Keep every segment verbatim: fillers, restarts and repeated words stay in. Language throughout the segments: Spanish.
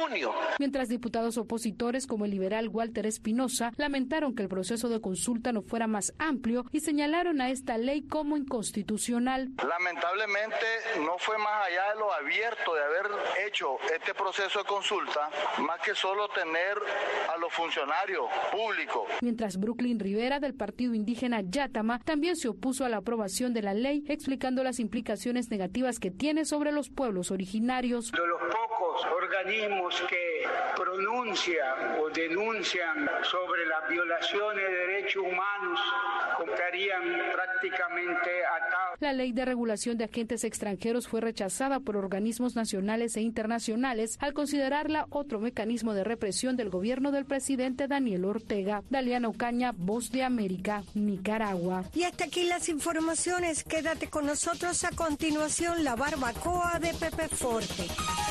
junio. Mientras diputados opositores como el liberal Walter Espinosa lamentaron que el proceso de consulta no fuera más amplio y señalaron a esta ley como inconstitucional. Lamentablemente no fue más allá de lo abierto de haber hecho este proceso de consulta, más que solo tener a los funcionarios públicos. Mientras Brooklyn Rivera del partido indígena Yátama también se opuso a la aprobación de la ley, explicando las implicaciones negativas que tiene sobre los pueblos originarios. De los pocos organismos que pronuncian o denuncian sobre las violaciones de derechos humanos estarían prácticamente atados. La ley de regulación de agentes extranjeros fue rechazada por organismos nacionales e internacionales al considerarla otro mecanismo de represión del gobierno del presidente Daniel Ortega. Daliana Ocaña, Voz de América, Nicaragua. Y hasta aquí las informaciones. Quédate con nosotros. A continuación, la barbacoa de Pepe Forte.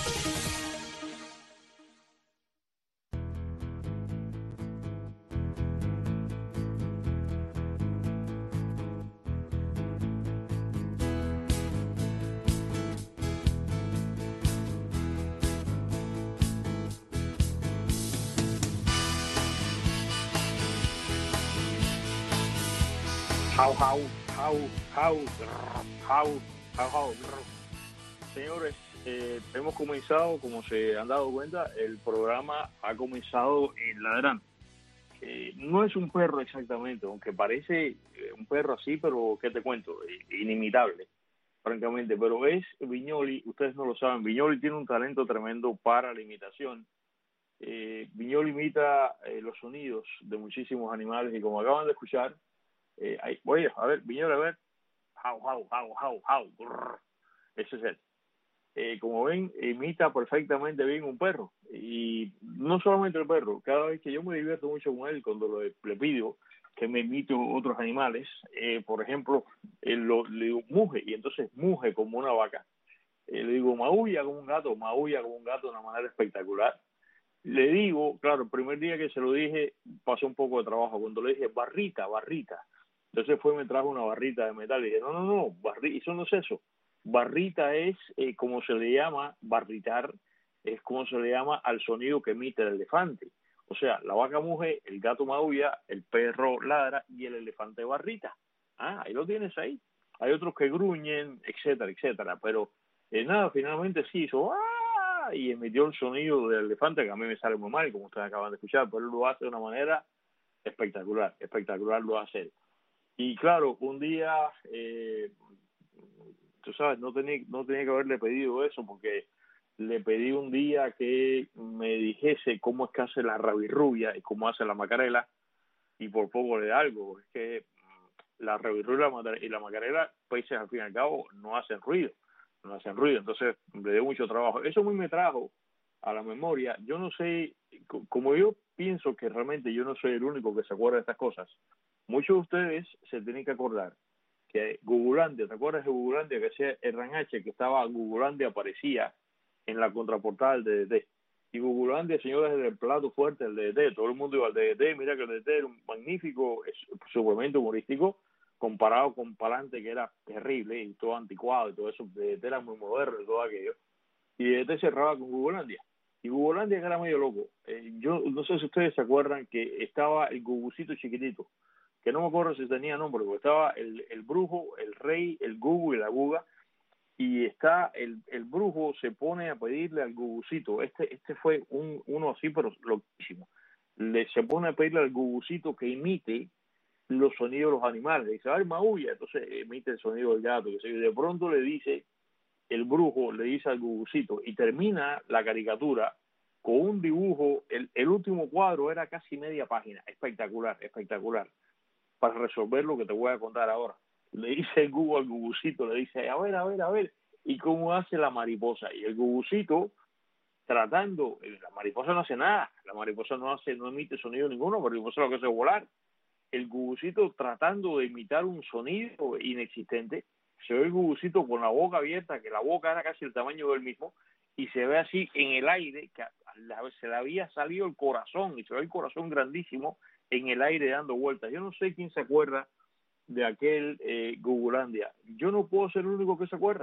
How, how, how, how, how, how, how. Señores, eh, hemos comenzado, como se han dado cuenta, el programa ha comenzado en ladrando. Eh, no es un perro exactamente, aunque parece eh, un perro así, pero ¿qué te cuento? Eh, inimitable, francamente. Pero es Viñoly, ustedes no lo saben, Viñoly tiene un talento tremendo para la imitación. Eh, Viñoly imita eh, los sonidos de muchísimos animales y como acaban de escuchar, Eh, ahí, oye, a ver, Viñoly, a ver, how, how, how, how, how, grrr. Ese es él. Eh, como ven, imita perfectamente bien un perro. Y no solamente el perro, cada vez que yo me divierto mucho con él, cuando lo, le pido que me imite otros animales, eh, por ejemplo, él lo, le digo muge, y entonces muge como una vaca. Eh, le digo maulla como un gato, maulla como un gato de una manera espectacular. Le digo, claro, el primer día que se lo dije, pasó un poco de trabajo. Cuando le dije barrita, barrita, entonces fue y me trajo una barrita de metal y dije, no, no, no, barri eso no es eso. Barrita es eh, como se le llama, barritar, es como se le llama al sonido que emite el elefante. O sea, la vaca muge, el gato maulla, el perro ladra y el elefante barrita. Ah, ahí lo tienes ahí. Hay otros que gruñen, etcétera, etcétera. Pero eh, nada, finalmente sí hizo ¡ah! Y emitió el sonido del elefante, que a mí me sale muy mal, como ustedes acaban de escuchar, pero él lo hace de una manera espectacular, espectacular lo hace. Y claro, un día, eh, tú sabes, no tenía, no tenía que haberle pedido eso porque le pedí un día que me dijese cómo es que hace la rabirrubia y cómo hace la macarela y por poco le da algo. Es que la rabirrubia y la macarela, pues al fin y al cabo, no hacen ruido, no hacen ruido. Entonces le dio mucho trabajo. Eso a mí me trajo a la memoria. Yo no sé, como yo pienso que realmente yo no soy el único que se acuerda de estas cosas, muchos de ustedes se tienen que acordar que Gugulandia, ¿te acuerdas de Gugulandia? Que hacía el Ranhache, que estaba Gugulandia, aparecía en la contraportada del D D T. Y Gugulandia, señores, era el plato fuerte del D D T. Todo el mundo iba al D D T. Mira que el D D T era un magnífico suplemento humorístico comparado con Palante, que era terrible y todo anticuado y todo eso. El D D T era muy moderno y todo aquello. Y el D D T cerraba con Gugulandia. Y Gugulandia, que era medio loco. Eh, yo no sé si ustedes se acuerdan que estaba el Gugucito chiquitito, que no me acuerdo si tenía nombre, porque estaba el, el brujo, el rey, el Gugu y la Guga, y está el, el brujo se pone a pedirle al Gugucito, este este fue un uno así, pero loquísimo, le se pone a pedirle al Gugucito que imite los sonidos de los animales, dice, ay, maulla, entonces emite el sonido del gato, que se, de pronto le dice, el brujo le dice al Gugucito, y termina la caricatura con un dibujo, el, el último cuadro era casi media página, espectacular, espectacular, para resolver lo que te voy a contar ahora. Le dice el Gugu al Gugucito, le dice, a ver, a ver, a ver, ¿y cómo hace la mariposa? Y el Gugucito, tratando, la mariposa no hace nada, la mariposa no hace, no emite sonido ninguno, la mariposa lo que hace es volar. El Gugucito tratando de imitar un sonido inexistente, se ve el Gugucito con la boca abierta, que la boca era casi el tamaño del mismo, y se ve así en el aire, que se le había salido el corazón, y se ve el corazón grandísimo en el aire dando vueltas. Yo no sé quién se acuerda de aquel eh, Gugulandia. Yo no puedo ser el único que se acuerda.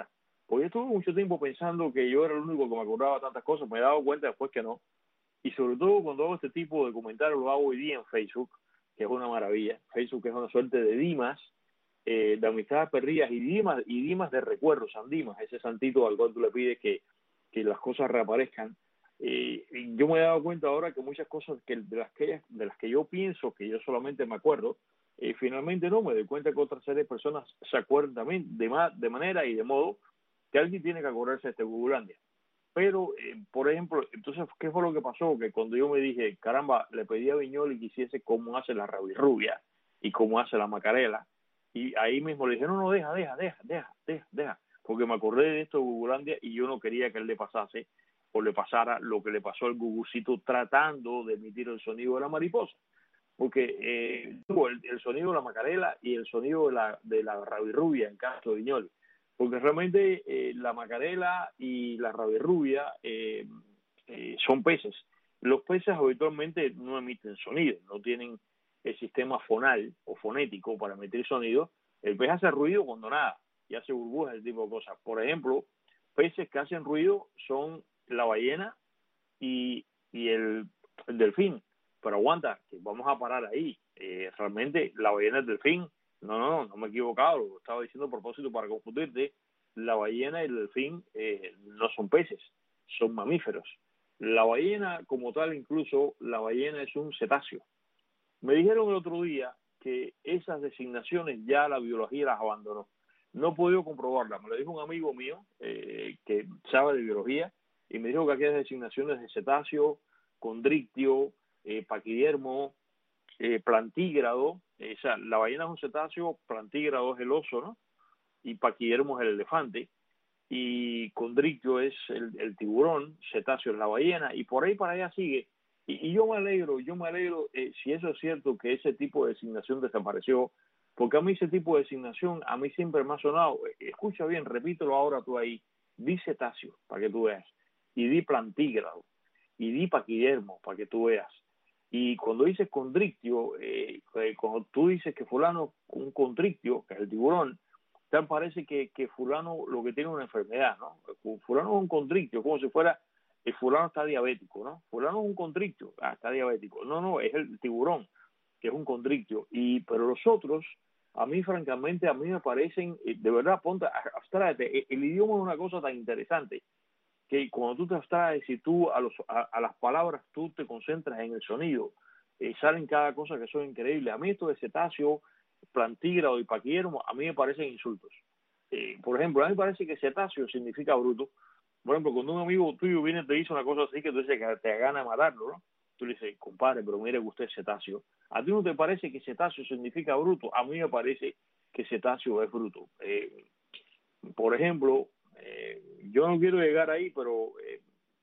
Porque yo estuve mucho tiempo pensando que yo era el único que me acordaba de tantas cosas, me he dado cuenta después que no. Y sobre todo cuando hago este tipo de comentarios, lo hago hoy día en Facebook, que es una maravilla. Facebook es una suerte de dimas, eh, de amistades perdidas y dimas, y dimas de recuerdos, San Dimas, ese santito al cual tú le pides que, que las cosas reaparezcan. Eh, y yo me he dado cuenta ahora que muchas cosas que de las que de las que yo pienso que yo solamente me acuerdo, eh, finalmente no, me doy cuenta que otras series de personas se acuerdan también de, ma de manera y de modo que alguien tiene que acordarse de este Gugulandia. Pero, eh, por ejemplo, entonces, ¿qué fue lo que pasó? Que cuando yo me dije, caramba, le pedí a Viñoly que hiciese cómo hace la rabirrubia y cómo hace la macarela, y ahí mismo le dije, no, no, deja, deja, deja, deja, deja, deja, porque me acordé de esto de Gugulandia y yo no quería que él le pasase o le pasara lo que le pasó al Gugucito tratando de emitir el sonido de la mariposa. Porque eh, tuvo el, el sonido de la macarela y el sonido de la, de la rabirrubia en caso de Viñoly. Porque realmente eh, la macarela y la rabirrubia eh, eh, son peces. Los peces habitualmente no emiten sonido, no tienen el sistema fonal o fonético para emitir sonido. El pez hace ruido cuando nada y hace burbujas, ese tipo de cosas. Por ejemplo, peces que hacen ruido son la ballena y, y el, el delfín. Pero aguanta, que vamos a parar ahí. Eh, realmente la ballena y el delfín, no, no, no me he equivocado, lo estaba diciendo a propósito para confundirte. La ballena y el delfín eh, no son peces, son mamíferos. La ballena como tal, incluso la ballena es un cetáceo. Me dijeron el otro día que esas designaciones ya la biología las abandonó. No he podido comprobarlas, me lo dijo un amigo mío eh, que sabe de biología y me dijo que aquellas designaciones de cetáceo, condrictio, eh, paquidermo, eh, plantígrado, eh, o sea, la ballena es un cetáceo, plantígrado es el oso, ¿no? Y paquidermo es el elefante, y condrictio es el, el tiburón, cetáceo es la ballena, y por ahí para allá sigue. Y, y yo me alegro, yo me alegro eh, si eso es cierto, que ese tipo de designación desapareció, porque a mí ese tipo de designación, a mí siempre me ha sonado, eh, escucha bien, repítelo ahora tú ahí, di cetáceo, para que tú veas, y di plantígrado, y di paquidermo, para que tú veas. Y cuando dices condrictio, eh, eh, cuando tú dices que fulano un condrictio, que es el tiburón, tal parece que, que fulano lo que tiene es una enfermedad, ¿no? Fulano es un condrictio, como si fuera, el fulano está diabético, ¿no? Fulano es un condrictio, ah, está diabético. No, no, es el tiburón, que es un condrictio. Y, pero los otros, a mí francamente, a mí me parecen, de verdad, ponte, abstráete, el, el idioma es una cosa tan interesante, que cuando tú te abstraes y tú a, los, a, a las palabras tú te concentras en el sonido, eh, salen cada cosa que son increíbles. A mí esto de cetáceo, plantígrado y paquidermo, a mí me parecen insultos. Eh, por ejemplo, a mí me parece que cetáceo significa bruto. Por ejemplo, cuando un amigo tuyo viene y te dice una cosa así que tú dices que te gana matarlo, ¿no? Tú le dices, compadre, pero mire que usted es cetáceo. ¿A ti no te parece que cetáceo significa bruto? A mí me parece que cetáceo es bruto. Eh, por ejemplo, eh, yo no quiero llegar ahí, pero eh,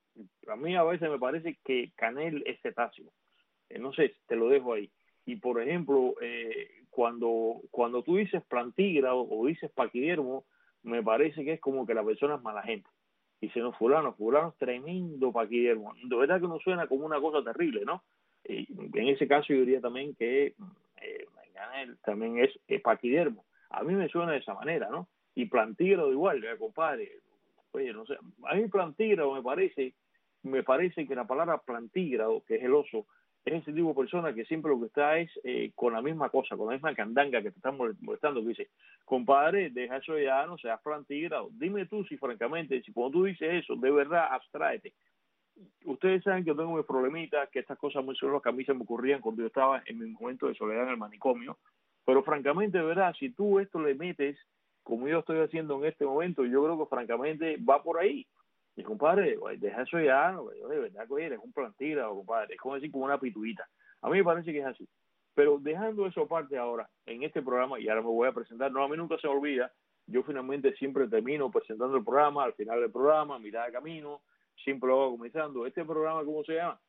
a mí a veces me parece que Canel es cetáceo. Eh, no sé, te lo dejo ahí. Y por ejemplo, eh, cuando cuando tú dices plantígrado o dices paquidermo, me parece que es como que la persona es mala gente. Dice, no, fulano, fulano es tremendo paquidermo. De verdad que no suena como una cosa terrible, ¿no? Eh, en ese caso yo diría también que eh, Canel también es, es paquidermo. A mí me suena de esa manera, ¿no? Y plantígrado igual, ¿eh, compadre? Oye, no sé, a mí plantígrado me parece, me parece que la palabra plantígrado, que es el oso, es ese tipo de persona que siempre lo que está es eh, con la misma cosa, con la misma candanga que te están molestando, que dice, compadre, deja eso ya, no seas plantígrado. Dime tú si francamente, si cuando tú dices eso, de verdad, abstráete. Ustedes saben que yo tengo mis problemitas, que estas cosas muy son las que a mí se me ocurrían cuando yo estaba en mi momento de soledad en el manicomio, pero francamente, de verdad, si tú esto le metes, como yo estoy haciendo en este momento, yo creo que francamente va por ahí. Y compadre, deja eso ya, de verdad que eres un plantígrado, compadre, es como decir como una pituita. A mí me parece que es así. Pero dejando eso aparte ahora, en este programa, y ahora me voy a presentar, no, a mí nunca se me olvida, yo finalmente siempre termino presentando el programa, al final del programa, mitad de camino, siempre lo hago comenzando. Este programa, ¿cómo se llama?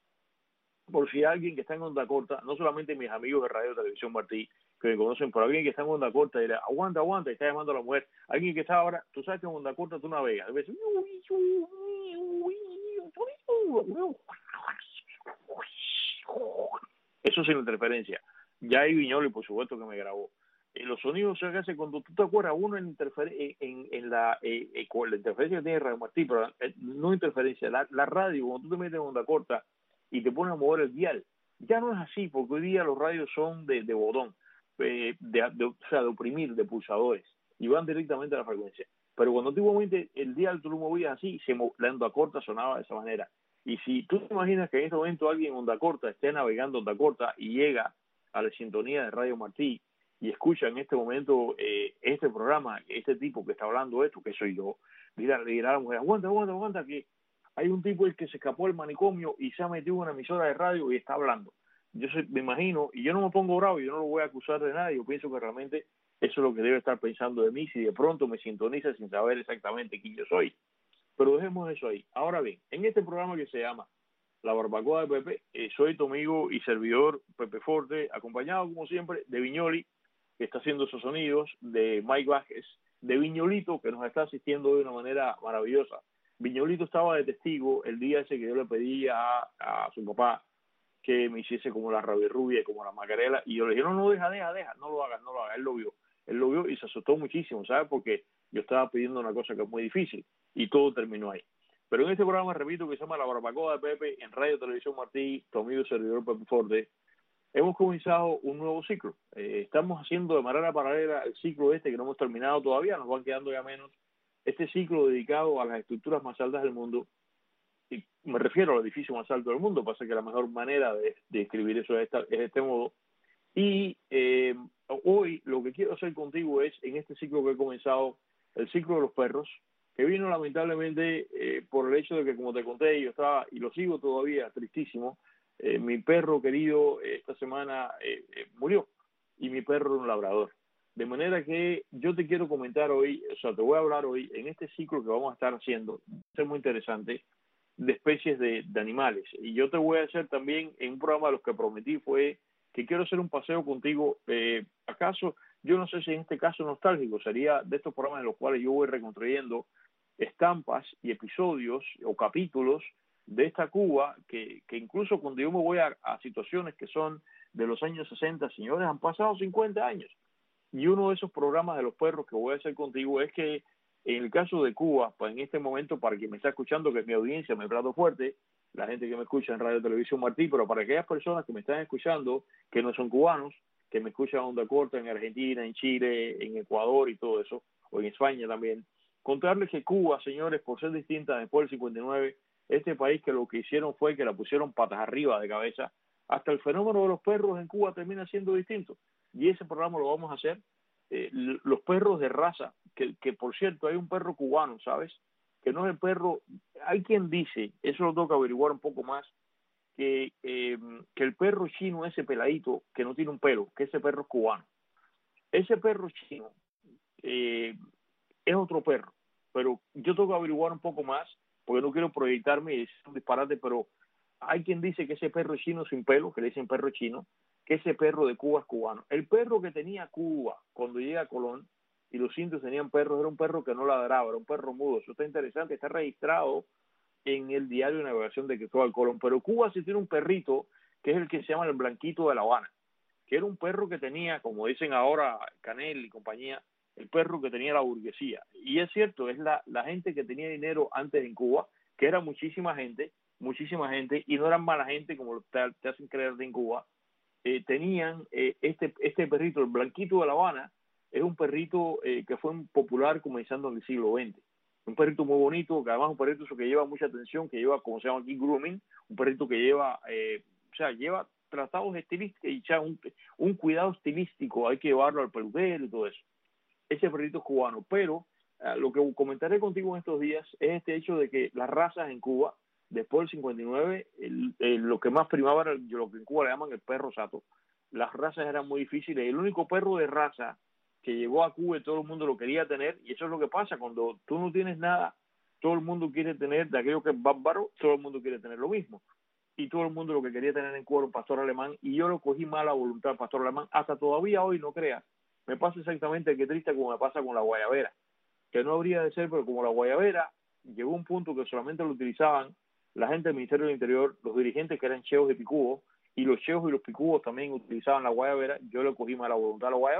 Por si alguien que está en onda corta, no solamente mis amigos de Radio Televisión Martí, que me conocen, pero alguien que está en onda corta dirá, aguanta, aguanta, y está llamando a la mujer. Alguien que está ahora, tú sabes que en onda corta tú navegas. A veces, eso sin interferencia. Ya hay Viñoly, por supuesto, que me grabó. los sonidos se hacen cuando tú te acuerdas, uno en, interfer en, en la, eh, eh, con la interferencia que tiene Radio Martí, pero eh, no interferencia, la, la radio, cuando tú te metes en onda corta y te pones a mover el dial, ya no es así, porque hoy día los radios son de, de botón, eh, de, de, o sea, de oprimir, de pulsadores, y van directamente a la frecuencia. Pero cuando antiguamente el dial tú lo movías así, se la onda corta sonaba de esa manera. Y si tú te imaginas que en este momento alguien en onda corta esté navegando onda corta y llega a la sintonía de Radio Martí y escucha en este momento eh, este programa, este tipo que está hablando esto, que soy yo, dirá, le dirá a la mujer, aguanta, aguanta, aguanta, que hay un tipo el que se escapó del manicomio y se ha metido en una emisora de radio y está hablando. Yo sé, me imagino, y yo no me pongo bravo, yo no lo voy a acusar de nada, yo pienso que realmente eso es lo que debe estar pensando de mí si de pronto me sintoniza sin saber exactamente quién yo soy. Pero dejemos eso ahí. Ahora bien, en este programa que se llama La Barbacoa de Pepe, eh, soy tu amigo y servidor Pepe Forte, acompañado como siempre de Viñoli, que está haciendo esos sonidos, de Mike Vázquez, de Viñolito, que nos está asistiendo de una manera maravillosa. Viñolito estaba de testigo el día ese que yo le pedí a, a su papá que me hiciese como la Rabirrubia y como la Macarela, y yo le dije, no, no, deja, deja, deja, no lo hagas, no lo hagas. Él lo vio, él lo vio y se asustó muchísimo, ¿sabes? Porque yo estaba pidiendo una cosa que es muy difícil, y todo terminó ahí. Pero en este programa, repito, que se llama La Barbacoa de Pepe, en Radio Televisión Martí, tu amigo y servidor Pepe Forte, hemos comenzado un nuevo ciclo. Eh, estamos haciendo de manera paralela el ciclo este que no hemos terminado todavía, nos van quedando ya menos, este ciclo dedicado a las estructuras más altas del mundo, y me refiero al edificio más alto del mundo, pasa que la mejor manera de, de escribir eso es, esta, es de este modo. Y eh, hoy lo que quiero hacer contigo es, en este ciclo que he comenzado, el ciclo de los perros, que vino lamentablemente eh, por el hecho de que, como te conté, yo estaba, y lo sigo todavía, tristísimo, eh, mi perro querido eh, esta semana eh, eh, murió, y mi perro era un labrador. De manera que yo te quiero comentar hoy, o sea, te voy a hablar hoy, en este ciclo que vamos a estar haciendo, es muy interesante, de especies de, de animales. Y yo te voy a hacer también, en un programa de los que prometí, fue que quiero hacer un paseo contigo, eh, acaso, yo no sé si en este caso nostálgico, sería de estos programas en los cuales yo voy reconstruyendo estampas y episodios o capítulos de esta Cuba, que, que incluso cuando yo me voy a, a situaciones que son de los años sesenta, señores, han pasado cincuenta años. Y uno de esos programas de los perros que voy a hacer contigo es que en el caso de Cuba, pues en este momento, para quien me está escuchando, que es mi audiencia, mi plato fuerte, la gente que me escucha en Radio Televisión Martí, pero para aquellas personas que me están escuchando, que no son cubanos, que me escuchan a onda corta en Argentina, en Chile, en Ecuador y todo eso, o en España también, contarles que Cuba, señores, por ser distinta después del cincuenta y nueve, este país que lo que hicieron fue que la pusieron patas arriba de cabeza, hasta el fenómeno de los perros en Cuba termina siendo distinto. Y ese programa lo vamos a hacer. Eh, los perros de raza, que, que por cierto hay un perro cubano, ¿sabes? Que no es el perro, hay quien dice, eso lo tengo que averiguar un poco más, que, eh, que el perro chino, ese peladito, que no tiene un pelo, que ese perro es cubano. Ese perro chino eh, es otro perro, pero yo tengo que averiguar un poco más, porque no quiero proyectarme y es un disparate, pero hay quien dice que ese perro chino sin pelo, que le dicen perro chino, que ese perro de Cuba es cubano. El perro que tenía Cuba cuando llega a Colón y los indios tenían perros, era un perro que no ladraba, era un perro mudo. Eso está interesante, está registrado en el diario de navegación de Cristóbal Colón. Pero Cuba sí tiene un perrito que es el que se llama el Blanquito de La Habana, que era un perro que tenía, como dicen ahora Canel y compañía, el perro que tenía la burguesía. Y es cierto, es la, la gente que tenía dinero antes en Cuba, que era muchísima gente, muchísima gente, y no eran mala gente como te, te hacen creer en Cuba. Eh, tenían eh, este este perrito, el Blanquito de La Habana, es un perrito eh, que fue popular comenzando en el siglo veinte. Un perrito muy bonito, que además es un perrito que lleva mucha atención, que lleva, como se llama aquí, grooming, un perrito que lleva, eh, o sea, lleva tratados estilísticos y ya un, un cuidado estilístico, hay que llevarlo al peluquero y todo eso. Ese perrito es cubano, pero eh, lo que comentaré contigo en estos días es este hecho de que las razas en Cuba, después del cincuenta y nueve, el, el, lo que más primaba era lo que en Cuba le llaman el perro sato. Las razas eran muy difíciles. El único perro de raza que llegó a Cuba y todo el mundo lo quería tener, y eso es lo que pasa, cuando tú no tienes nada, todo el mundo quiere tener, de aquello que es bárbaro, todo el mundo quiere tener lo mismo. Y todo el mundo lo que quería tener en Cuba era un pastor alemán, y yo lo cogí mala voluntad, pastor alemán, hasta todavía hoy, no creas. Me pasa exactamente qué triste como me pasa con la guayabera, que no habría de ser, pero como la guayabera llegó a un punto que solamente lo utilizaban la gente del Ministerio del Interior, los dirigentes que eran cheos y picúos, y los cheos y los picúos también utilizaban la guayabera, yo le cogí mala voluntad a la guayabera.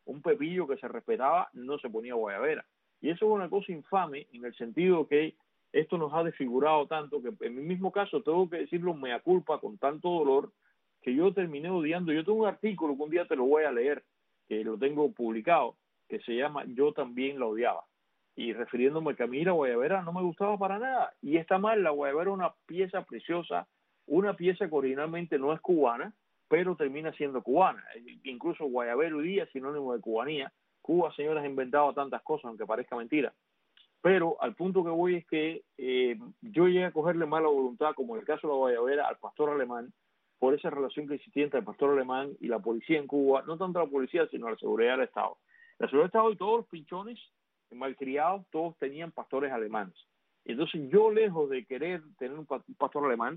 un pepillo que se respetaba no se ponía guayabera. Y eso es una cosa infame en el sentido que esto nos ha desfigurado tanto que en mi mismo caso tengo que decirlo mea culpa con tanto dolor que yo terminé odiando. Yo tengo un artículo que un día te lo voy a leer, que lo tengo publicado, que se llama Yo también la odiaba. Y refiriéndome que a mí la guayabera no me gustaba para nada. Y está mal, la guayabera es una pieza preciosa, una pieza que originalmente no es cubana, pero termina siendo cubana. Incluso guayabero hoy día es sinónimo de cubanía. Cuba, señores, ha inventado tantas cosas, aunque parezca mentira. Pero al punto que voy es que eh, yo llegué a cogerle mala voluntad, como en el caso de la guayabera, al pastor alemán, por esa relación que existía entre el pastor alemán y la policía en Cuba, no tanto la policía, sino la seguridad del Estado. La seguridad del Estado y todos los pinchones malcriados, todos tenían pastores alemanes. Entonces yo, lejos de querer tener un pastor alemán,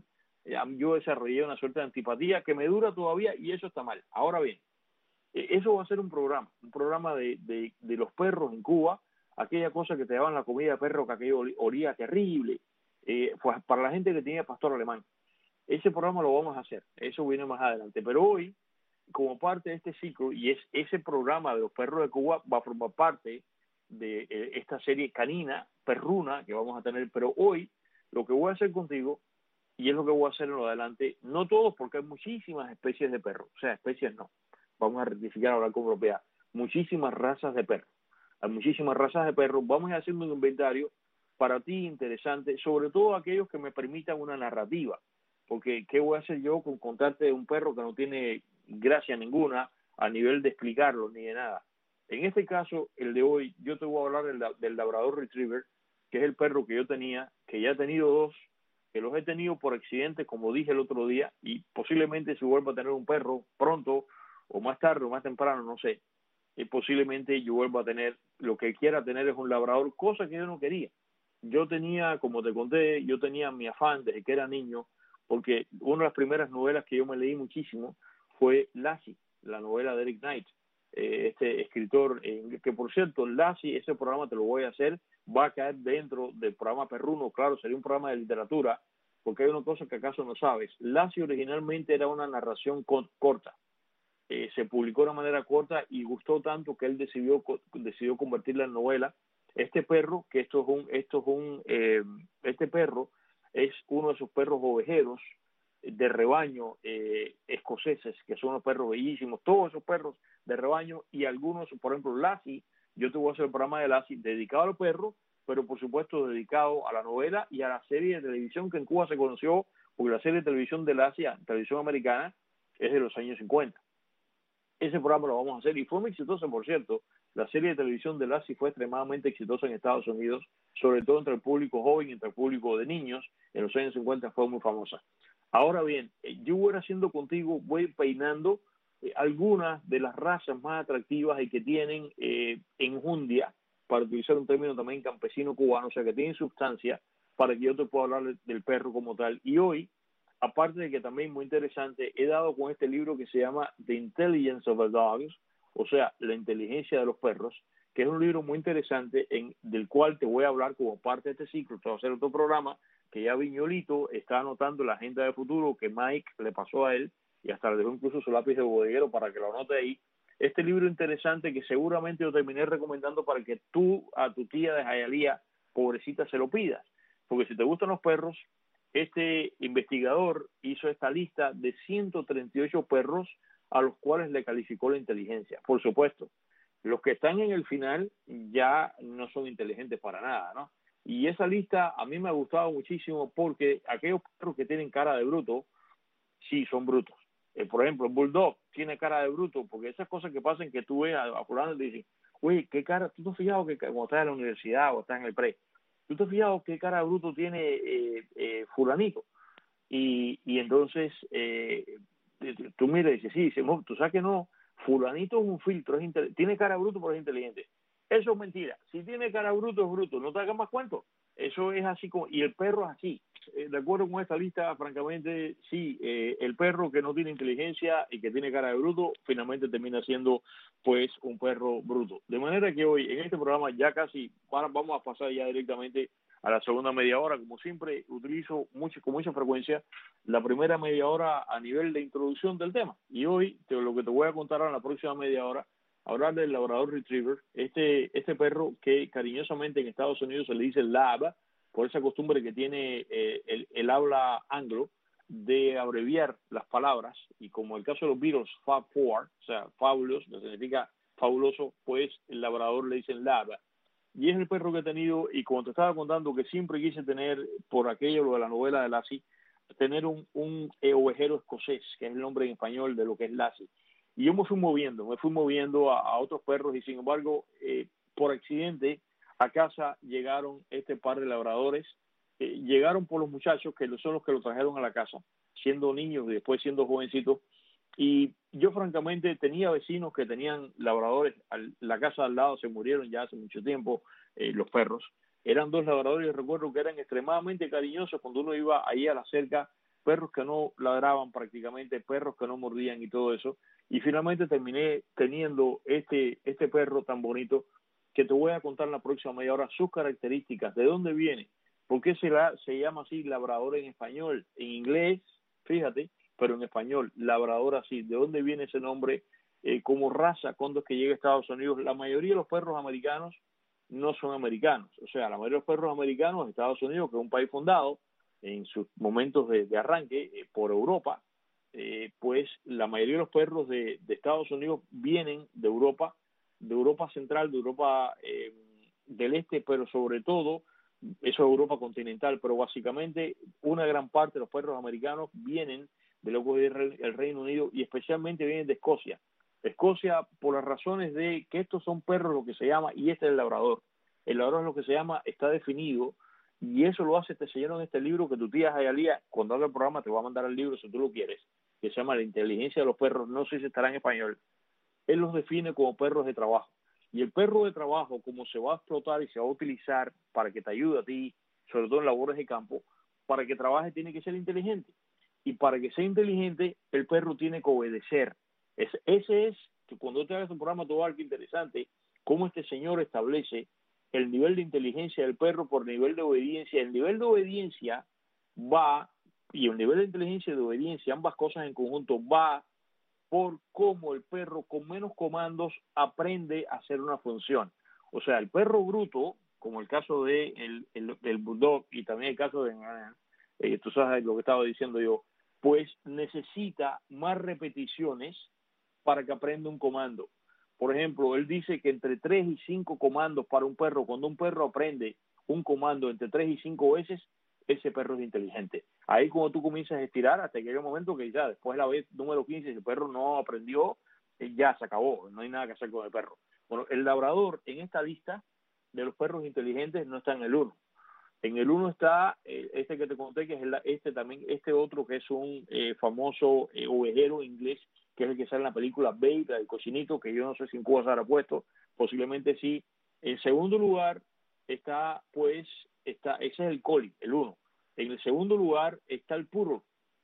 yo desarrollé una suerte de antipatía que me dura todavía y eso está mal. Ahora bien, eso va a ser un programa, un programa de, de, de los perros en Cuba, aquella cosa que te daban la comida de perro que aquello olía terrible, eh, pues para la gente que tenía pastor alemán. Ese programa lo vamos a hacer, eso viene más adelante. Pero hoy, como parte de este ciclo, y es ese programa de los perros de Cuba va a formar parte de eh, esta serie canina, perruna, que vamos a tener. Pero hoy, lo que voy a hacer contigo, y es lo que voy a hacer en lo adelante, no todos, porque hay muchísimas especies de perros, o sea, especies no, vamos a rectificar, hablar con propiedad, muchísimas razas de perros, hay muchísimas razas de perros, vamos a hacer un inventario para ti interesante, sobre todo aquellos que me permitan una narrativa, porque ¿qué voy a hacer yo con contarte de un perro que no tiene gracia ninguna a nivel de explicarlo ni de nada? En este caso, el de hoy, yo te voy a hablar del, del Labrador Retriever, que es el perro que yo tenía, que ya he tenido dos, que los he tenido por accidente, como dije el otro día, y posiblemente si vuelvo a tener un perro pronto, o más tarde, o más temprano, no sé, y posiblemente yo vuelva a tener, lo que quiera tener es un labrador, cosa que yo no quería. Yo tenía, como te conté, yo tenía mi afán desde que era niño, porque una de las primeras novelas que yo me leí muchísimo fue Lassie, la novela de Eric Knight, eh, este escritor, eh, que por cierto, Lassie, ese programa te lo voy a hacer, va a caer dentro del programa Perruno, claro, sería un programa de literatura, porque hay una cosa que acaso no sabes. Lassie originalmente era una narración co- corta, eh, se publicó de una manera corta y gustó tanto que él decidió decidió convertirla en novela. Este perro, que esto es un, esto es un, eh, este perro es uno de esos perros ovejeros de rebaño eh, escoceses, que son unos perros bellísimos, todos esos perros de rebaño, y algunos, por ejemplo, Lassie, yo te voy a hacer el programa de Lassie dedicado a los perros, pero por supuesto dedicado a la novela y a la serie de televisión que en Cuba se conoció, porque la serie de televisión de Lassie, televisión americana, es de los años cincuenta. Ese programa lo vamos a hacer y fue muy exitoso, por cierto. La serie de televisión de Lassie fue extremadamente exitosa en Estados Unidos, sobre todo entre el público joven y entre el público de niños. En los años cincuenta fue muy famosa. Ahora bien, yo voy haciendo contigo, voy peinando eh, algunas de las razas más atractivas y que tienen eh, enjundia, para utilizar un término también campesino cubano, o sea, que tienen sustancia, para que yo te pueda hablar del perro como tal. Y hoy, aparte de que también muy interesante, he dado con este libro que se llama The Intelligence of the Dogs, o sea, la inteligencia de los perros, que es un libro muy interesante en, del cual te voy a hablar como parte de este ciclo. Te voy a hacer otro programa que ya Viñolito está anotando la agenda de futuro que Mike le pasó a él y hasta le dejó incluso su lápiz de bodeguero para que lo anote ahí. Este libro interesante que seguramente yo terminé recomendando para que tú a tu tía de Hialeah, pobrecita, se lo pidas. Porque si te gustan los perros, este investigador hizo esta lista de ciento treinta y ocho perros a los cuales le calificó la inteligencia. Por supuesto, los que están en el final ya no son inteligentes para nada, ¿no? Y esa lista a mí me ha gustado muchísimo porque aquellos perros que tienen cara de bruto, sí, son brutos. Eh, por ejemplo, el Bulldog tiene cara de bruto, porque esas cosas que pasan que tú ves a, a fulano y te dicen, oye, ¿qué cara? ¿Tú te has fijado que cuando estás en la universidad o estás en el pre, ¿tú te has fijado qué cara de bruto tiene eh, eh, fulanito? Y, y entonces eh, tú miras y dices, sí, tú sabes que no, fulanito es un filtro, es tiene cara de bruto pero es inteligente. Eso es mentira. Si tiene cara de bruto es bruto, no te hagas más cuento. Eso es así como, y el perro es así. Eh, de acuerdo con esta lista, francamente, sí, eh, el perro que no tiene inteligencia y que tiene cara de bruto, finalmente termina siendo, pues, un perro bruto. De manera que hoy, en este programa, ya casi para, vamos a pasar ya directamente a la segunda media hora. Como siempre, utilizo mucho, con mucha frecuencia la primera media hora a nivel de introducción del tema. Y hoy, te, lo que te voy a contar en la próxima media hora, hablar del labrador retriever, este, este perro que cariñosamente en Estados Unidos se le dice lab, por esa costumbre que tiene eh, el, el habla anglo de abreviar las palabras, y como el caso de los Beatles, Fab Four, o sea, fabulous, que significa fabuloso, pues el labrador le dicen lab. Y es el perro que he tenido, y como te estaba contando, que siempre quise tener, por aquello lo de la novela de Lassie, tener un, un ovejero escocés, que es el nombre en español de lo que es Lassie. Y yo me fui moviendo, me fui moviendo a, a otros perros, y sin embargo, eh, por accidente, a casa llegaron este par de labradores, eh, llegaron por los muchachos que son los que lo trajeron a la casa, siendo niños y después siendo jovencitos, y yo francamente tenía vecinos que tenían labradores, la casa al lado se murieron ya hace mucho tiempo, eh, los perros, eran dos labradores, recuerdo que eran extremadamente cariñosos cuando uno iba ahí a la cerca, perros que no ladraban prácticamente, perros que no mordían y todo eso, y finalmente terminé teniendo este, este perro tan bonito que te voy a contar en la próxima media hora sus características, de dónde viene, por qué se, la, se llama así labrador en español, en inglés, fíjate, pero en español, labrador así, de dónde viene ese nombre, eh, como raza, cuándo es que llega a Estados Unidos. La mayoría de los perros americanos no son americanos, o sea, la mayoría de los perros americanos en Estados Unidos, que es un país fundado en sus momentos de, de arranque eh, por Europa, eh, pues la mayoría de los perros de, de Estados Unidos vienen de Europa, de Europa Central, de Europa eh, del Este, pero sobre todo, eso es Europa continental, pero básicamente una gran parte de los perros americanos vienen de lo que es el Reino Unido y especialmente vienen de Escocia. Escocia por las razones de que estos son perros lo que se llama, y este es el labrador. El labrador es lo que se llama, está definido, y eso lo hace este señor en este libro que tu tía Jayalía, cuando haga el programa te va a mandar el libro si tú lo quieres, que se llama La inteligencia de los perros, no sé si estará en español. Él los define como perros de trabajo. Y el perro de trabajo, como se va a explotar y se va a utilizar para que te ayude a ti, sobre todo en labores de campo, para que trabaje tiene que ser inteligente. Y para que sea inteligente, el perro tiene que obedecer. Es, ese es, que cuando te hagas un programa te va a ver que interesante, cómo este señor establece el nivel de inteligencia del perro por nivel de obediencia. El nivel de obediencia va, y el nivel de inteligencia y de obediencia, ambas cosas en conjunto, va por cómo el perro con menos comandos aprende a hacer una función. O sea, el perro bruto, como el caso de el, el, el bulldog y también el caso de, eh, tú sabes lo que estaba diciendo yo, pues necesita más repeticiones para que aprenda un comando. Por ejemplo, él dice que entre tres y cinco comandos para un perro, cuando un perro aprende un comando entre tres y cinco veces, ese perro es inteligente. Ahí cuando tú comienzas a estirar hasta que llega un momento que ya después de la vez número quince, si el perro no aprendió, ya se acabó, no hay nada que hacer con el perro. Bueno, el labrador en esta lista de los perros inteligentes no está en el uno. En el uno está eh, este que te conté, que es el, este también, este otro que es un eh, famoso eh, ovejero inglés, que es el que sale en la película Babe, el cochinito, que yo no sé si en Cuba se habrá puesto, posiblemente sí. En segundo lugar está, pues, está, ese es el collie, el uno. En el segundo lugar está el puro.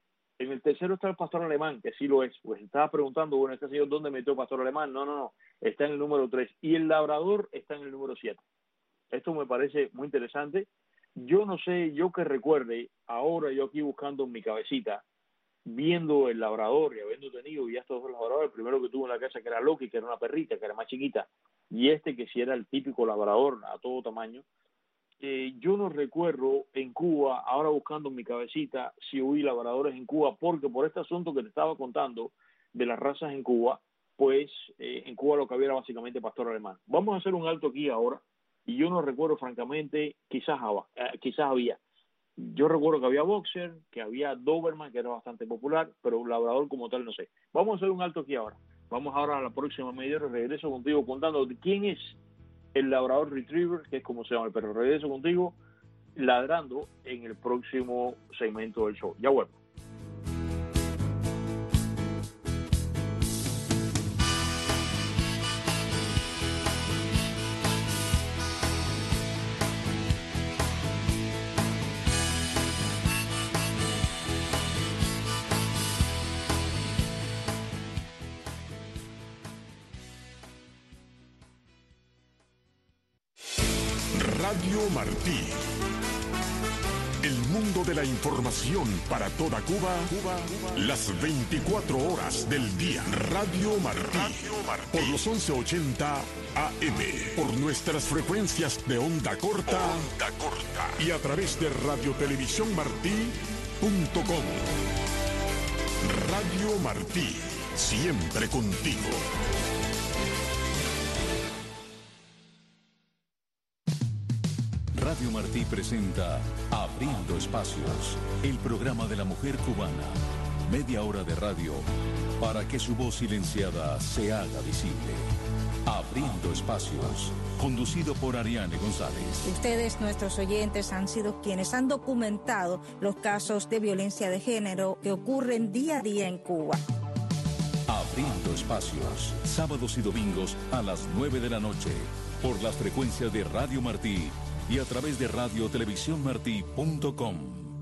En el tercero está el pastor alemán, que sí lo es. Pues estaba preguntando, bueno, este señor, ¿dónde metió el pastor alemán? No, no, no, está en el número tres. Y el labrador está en el número siete. Esto me parece muy interesante. Yo no sé, yo que recuerde, ahora yo aquí buscando en mi cabecita, viendo el labrador y habiendo tenido ya estos dos labradores, el primero que tuvo en la casa que era Loki, que era una perrita, que era más chiquita, y este que sí era el típico labrador a todo tamaño, eh, yo no recuerdo en Cuba, ahora buscando en mi cabecita, si hubo labradores en Cuba, porque por este asunto que te estaba contando de las razas en Cuba, pues eh, en Cuba lo que había era básicamente pastor alemán. Vamos a hacer un alto aquí ahora, y yo no recuerdo francamente, quizás, eh, quizás había. Yo recuerdo que había boxer, que había Doberman, que era bastante popular, pero labrador como tal no sé. Vamos a hacer un alto aquí ahora. Vamos ahora a la próxima media hora, regreso contigo contando quién es el labrador retriever, que es como se llama el perro. Regreso contigo ladrando en el próximo segmento del show. Ya vuelvo. Radio Martí, El mundo de la información para toda Cuba, Cuba, Cuba. Las veinticuatro horas del día. Radio Martí. Radio Martí. Por los once ochenta A M. Por nuestras frecuencias de onda corta. Onda corta. Y a través de radio televisión martí punto com. Radio Martí. Siempre contigo. Radio Martí presenta Abriendo Espacios, el programa de la mujer cubana. Media hora de radio para que su voz silenciada se haga visible. Abriendo Espacios, conducido por Ariane González. Ustedes, nuestros oyentes, han sido quienes han documentado los casos de violencia de género que ocurren día a día en Cuba. Abriendo Espacios, sábados y domingos a las nueve de la noche, por las frecuencias de Radio Martí y a través de radio televisión martí punto com.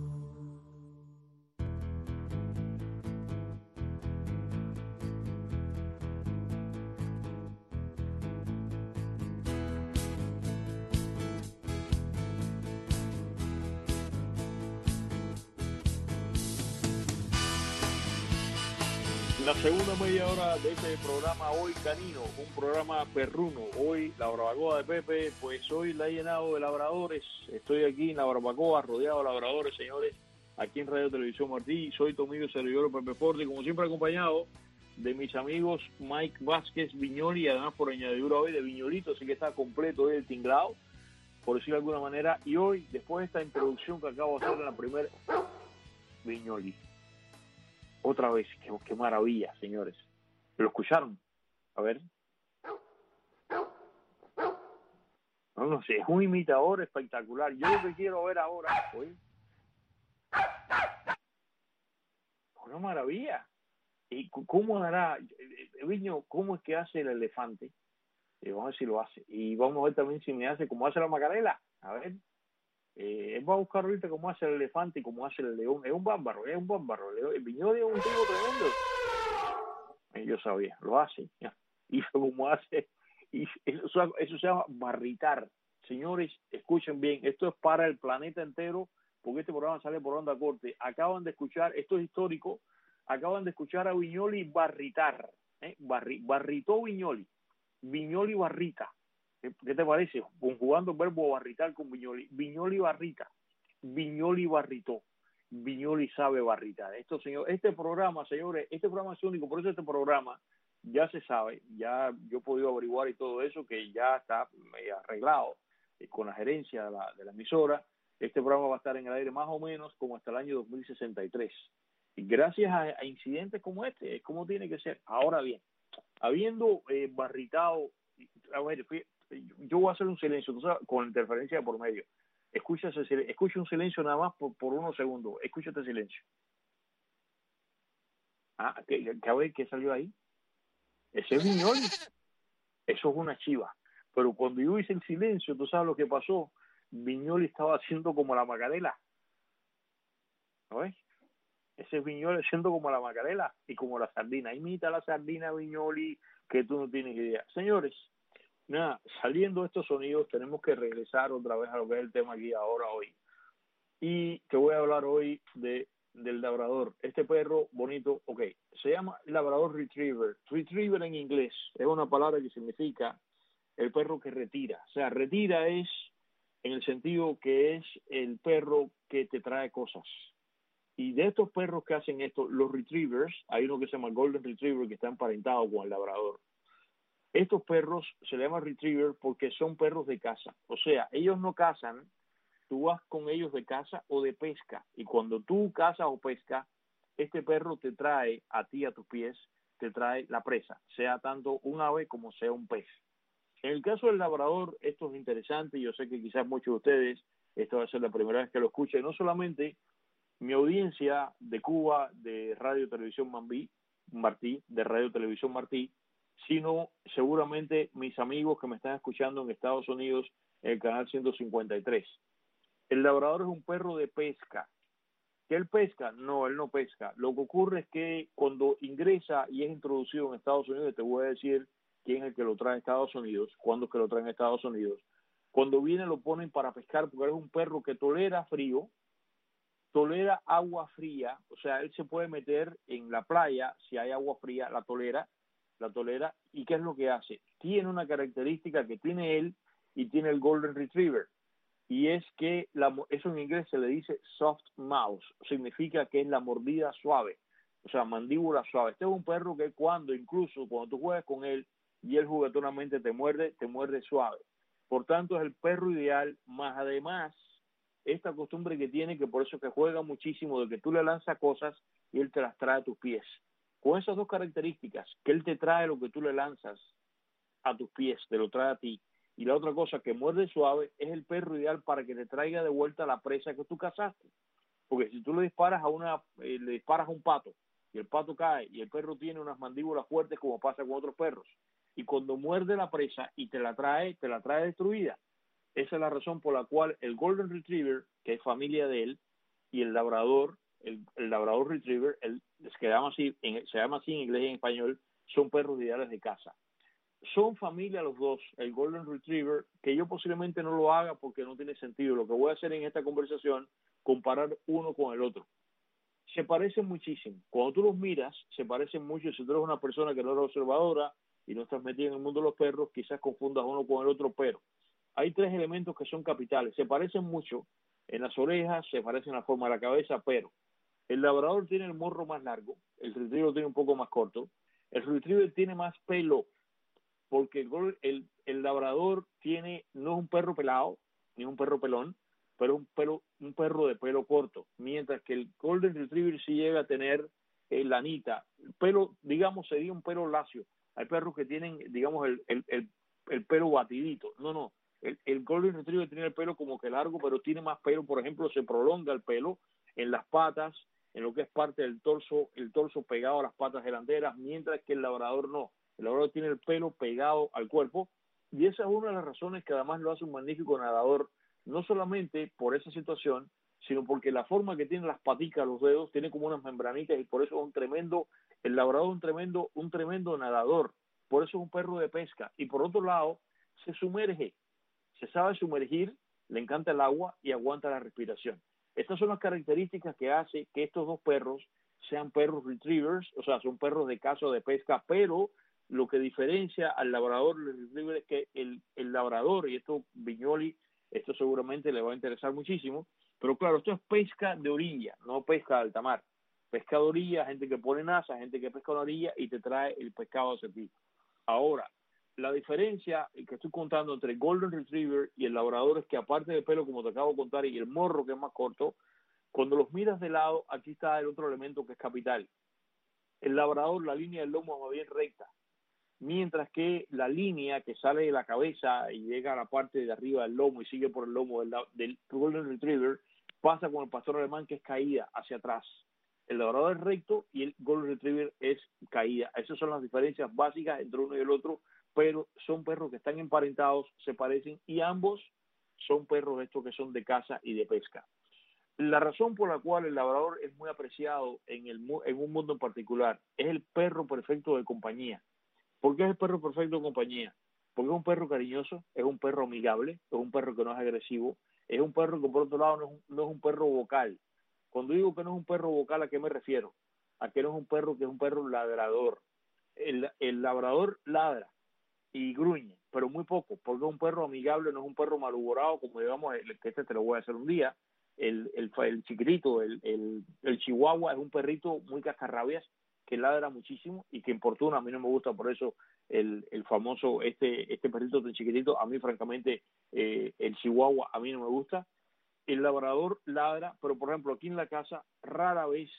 La segunda media hora de este programa Hoy Canino, un programa perruno. Hoy la barbacoa de Pepe, pues hoy la he llenado de labradores. Estoy aquí en la barbacoa, rodeado de labradores, señores, aquí en Radio Televisión Martí. Soy tu amigo servidor Pepe Forte, como siempre acompañado de mis amigos Mike Vázquez Viñoli, y además por añadidura hoy de Viñolito, así que está completo hoy el tinglado, por decirlo de alguna manera. Y hoy, después de esta introducción que acabo de hacer en la primera, Viñoli. Otra vez, qué, qué maravilla, señores. ¿Lo escucharon? A ver. No, no sé, es un imitador espectacular. Yo lo que quiero ver ahora, hoy, una maravilla. ¿Y cómo dará, Viño, cómo es que hace el elefante? Y vamos a ver si lo hace. Y vamos a ver también si me hace como hace la Macarela. A ver. Eh, él va a buscar ahorita cómo hace el elefante y cómo hace el león. Es un bárbaro, es un bárbaro. El Viñoli es un tipo tremendo. Eh, yo sabía, lo hace. Ya. Y cómo hace. Y eso, eso se llama barritar. Señores, escuchen bien. Esto es para el planeta entero, porque este programa sale por onda corte. Acaban de escuchar, esto es histórico, acaban de escuchar a Viñoli barritar. ¿eh? Barri, barritó Viñoli. Viñoli barrita. ¿Qué te parece? Conjugando el verbo barritar con Viñoli. Viñoli barrita. Viñoli barritó. Viñoli sabe barritar. Esto, señor, este programa, señores, este programa es único. Por eso este programa ya se sabe. Ya yo he podido averiguar y todo eso, que ya está arreglado eh, con la gerencia de la, de la emisora. Este programa va a estar en el aire más o menos como hasta el año dos mil sesenta y tres. Y gracias a, a incidentes como este, es como tiene que ser. Ahora bien, habiendo eh, barritado, a ver, fui, yo voy a hacer un silencio, tú sabes, con interferencia por medio. Escucha, ese, escucha un silencio nada más por, por unos segundos. Escucha este silencio. Ah, ¿qué, qué, a ver, ¿qué salió ahí? Ese es Viñoli. Eso es una chiva. Pero cuando yo hice el silencio, tú sabes lo que pasó. Viñoli estaba haciendo como la Macarela. ¿No ves? Ese es Viñoli haciendo como la Macarela y como la sardina. Imita la sardina, Viñoli, que tú no tienes idea. Señores, nada, saliendo de estos sonidos, tenemos que regresar otra vez a lo que es el tema aquí ahora hoy. Y te voy a hablar hoy de del labrador. Este perro bonito, ok, se llama labrador retriever. Retriever en inglés es una palabra que significa el perro que retira. O sea, retira es en el sentido que es el perro que te trae cosas. Y de estos perros que hacen esto, los retrievers, hay uno que se llama golden retriever que está emparentado con el labrador. Estos perros se le llama retriever porque son perros de caza. O sea, ellos no cazan, tú vas con ellos de caza o de pesca. Y cuando tú cazas o pescas, este perro te trae a ti, a tus pies, te trae la presa, sea tanto un ave como sea un pez. En el caso del labrador, esto es interesante. Yo sé que quizás muchos de ustedes, esto va a ser la primera vez que lo escuchen, no solamente mi audiencia de Cuba, de Radio Televisión Mambí, Martí, de Radio Televisión Martí, sino seguramente mis amigos que me están escuchando en Estados Unidos en el canal ciento cincuenta y tres. El labrador es un perro de pesca. ¿Que él pesca? No, él no pesca. Lo que ocurre es que cuando ingresa y es introducido en Estados Unidos, te voy a decir quién es el que lo trae a Estados Unidos, cuándo es que lo traen a Estados Unidos. Cuando viene lo ponen para pescar porque es un perro que tolera frío, tolera agua fría, o sea, él se puede meter en la playa, si hay agua fría, la tolera, la tolera, ¿y qué es lo que hace? Tiene una característica que tiene él y tiene el Golden Retriever, y es que la, eso en inglés se le dice soft mouth, significa que es la mordida suave, o sea, mandíbula suave. Este es un perro que cuando, incluso cuando tú juegas con él y él juguetonamente te muerde, te muerde suave. Por tanto, es el perro ideal, más además, esta costumbre que tiene, que por eso que juega muchísimo, de que tú le lanzas cosas y él te las trae a tus pies. Con esas dos características, que él te trae lo que tú le lanzas a tus pies, te lo trae a ti, y la otra cosa, que muerde suave, es el perro ideal para que te traiga de vuelta la presa que tú cazaste. Porque si tú le disparas a una, eh, le disparas a un pato, y el pato cae, y el perro tiene unas mandíbulas fuertes, como pasa con otros perros, y cuando muerde la presa y te la trae, te la trae destruida. Esa es la razón por la cual el Golden Retriever, que es familia de él, y el Labrador, el, el Labrador Retriever, el, se, llama así, en, se llama así en inglés y en español, son perros ideales de caza. Son familia los dos, el Golden Retriever, que yo posiblemente no lo haga porque no tiene sentido. Lo que voy a hacer en esta conversación, comparar uno con el otro. Se parecen muchísimo. Cuando tú los miras, se parecen mucho. Si tú eres una persona que no es observadora y no estás metida en el mundo de los perros, quizás confundas uno con el otro, pero hay tres elementos que son capitales. Se parecen mucho en las orejas, se parecen en la forma de la cabeza, pero el Labrador tiene el morro más largo, el Retriever tiene un poco más corto, el Retriever tiene más pelo, porque el, el, el Labrador tiene, no es un perro pelado, ni un perro pelón, pero un, pelo, un perro de pelo corto, mientras que el Golden Retriever sí llega a tener eh, lanita, el pelo, digamos, sería un pelo lacio. Hay perros que tienen, digamos, el, el, el, el pelo batidito, no, no, el, el Golden Retriever tiene el pelo como que largo, pero tiene más pelo, por ejemplo, se prolonga el pelo en las patas, en lo que es parte del torso, el torso pegado a las patas delanteras, mientras que el Labrador no. El Labrador tiene el pelo pegado al cuerpo, y esa es una de las razones que además lo hace un magnífico nadador, no solamente por esa situación, sino porque la forma que tiene las paticas, los dedos, tiene como unas membranitas, y por eso es un tremendo, el Labrador es un tremendo, un tremendo nadador, por eso es un perro de pesca, y por otro lado, se sumerge, se sabe sumergir, le encanta el agua y aguanta la respiración. Estas son las características que hace que estos dos perros sean perros retrievers, o sea, son perros de caza o de pesca, pero lo que diferencia al Labrador y el Retriever es que el, el Labrador, y esto Viñoli, esto seguramente le va a interesar muchísimo, pero claro, esto es pesca de orilla, no pesca de alta mar. Pesca de orilla, gente que pone nasa, gente que pesca en orilla y te trae el pescado hacia ti. Ahora, la diferencia que estoy contando entre el Golden Retriever y el Labrador es que aparte del pelo, como te acabo de contar, y el morro que es más corto, cuando los miras de lado, aquí está el otro elemento que es capital. El Labrador, la línea del lomo es más bien recta, mientras que la línea que sale de la cabeza y llega a la parte de arriba del lomo y sigue por el lomo del, del Golden Retriever, pasa con el pastor alemán, que es caída hacia atrás. El Labrador es recto y el Golden Retriever es caída. Esas son las diferencias básicas entre uno y el otro, pero son perros que están emparentados, se parecen, y ambos son perros estos que son de caza y de pesca. La razón por la cual el Labrador es muy apreciado en, el, en un mundo en particular es el perro perfecto de compañía. ¿Por qué es el perro perfecto de compañía? Porque es un perro cariñoso, es un perro amigable, es un perro que no es agresivo, es un perro que por otro lado no es un, no es un perro vocal. Cuando digo que no es un perro vocal, ¿a qué me refiero? A que no es un perro que es un perro ladrador. El, el Labrador ladra y gruñe, pero muy poco, porque es un perro amigable, no es un perro malhumorado, como digamos, el, que este te lo voy a hacer un día. El, el, el chiquitito, el, el, el chihuahua, es un perrito muy cascarrabias, que ladra muchísimo y que importuna. A mí no me gusta, por eso el, el famoso, este, este perrito tan chiquitito, a mí francamente eh, el chihuahua a mí no me gusta. El Labrador ladra, pero por ejemplo aquí en la casa rara vez,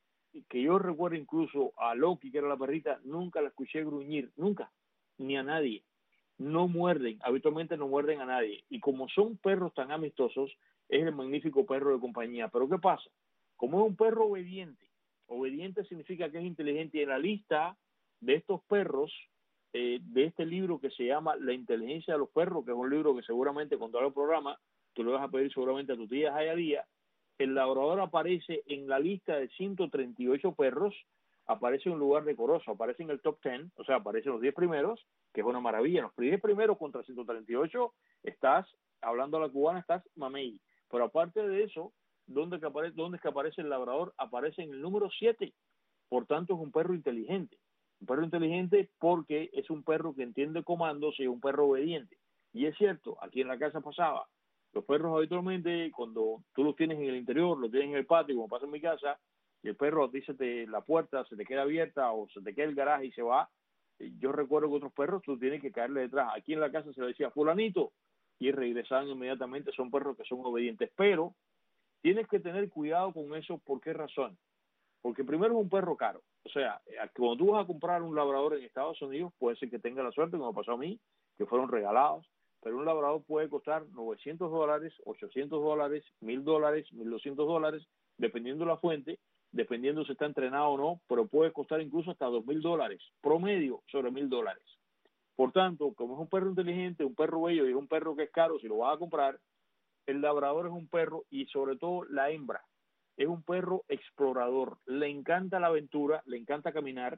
que yo recuerdo incluso a Loki, que era la perrita, nunca la escuché gruñir, nunca, ni a nadie. No muerden, habitualmente no muerden a nadie, y como son perros tan amistosos, es el magnífico perro de compañía. Pero ¿qué pasa? Como es un perro obediente, obediente significa que es inteligente, y en la lista de estos perros, eh, de este libro que se llama La inteligencia de los perros, que es un libro que seguramente cuando haga el programa, tú le vas a pedir seguramente a tu tía Jaya Díaz, el Labrador aparece en la lista de ciento treinta y ocho perros, aparece en un lugar decoroso, aparece en el top diez, o sea, aparece en los diez primeros, que es una maravilla. Los diez primeros contra ciento treinta y ocho, estás, hablando a la cubana, estás mamey. Pero aparte de eso, ¿dónde, que aparece, ¿dónde es que aparece el labrador? Aparece en el número siete. Por tanto, es un perro inteligente. Un perro inteligente porque es un perro que entiende comandos y es un perro obediente. Y es cierto, aquí en la casa pasaba. Los perros habitualmente, cuando tú los tienes en el interior, los tienes en el patio, como pasa en mi casa, y el perro dice te, la puerta se te queda abierta o se te queda el garaje y se va. Yo recuerdo que otros perros tú tienes que caerle detrás. Aquí en la casa se le decía fulanito y regresaban inmediatamente. Son perros que son obedientes, pero tienes que tener cuidado con eso. ¿Por qué razón? Porque primero es un perro caro. O sea, cuando tú vas a comprar un labrador en Estados Unidos, puede ser que tenga la suerte, como pasó a mí, que fueron regalados, pero un labrador puede costar novecientos dólares, ochocientos dólares, mil dólares, mil doscientos dólares, dependiendo de la fuente, dependiendo si está entrenado o no, pero puede costar incluso hasta dos mil dólares, promedio sobre mil dólares. Por tanto, como es un perro inteligente, un perro bello y es un perro que es caro, si lo vas a comprar, el labrador es un perro, y sobre todo la hembra, es un perro explorador, le encanta la aventura, le encanta caminar.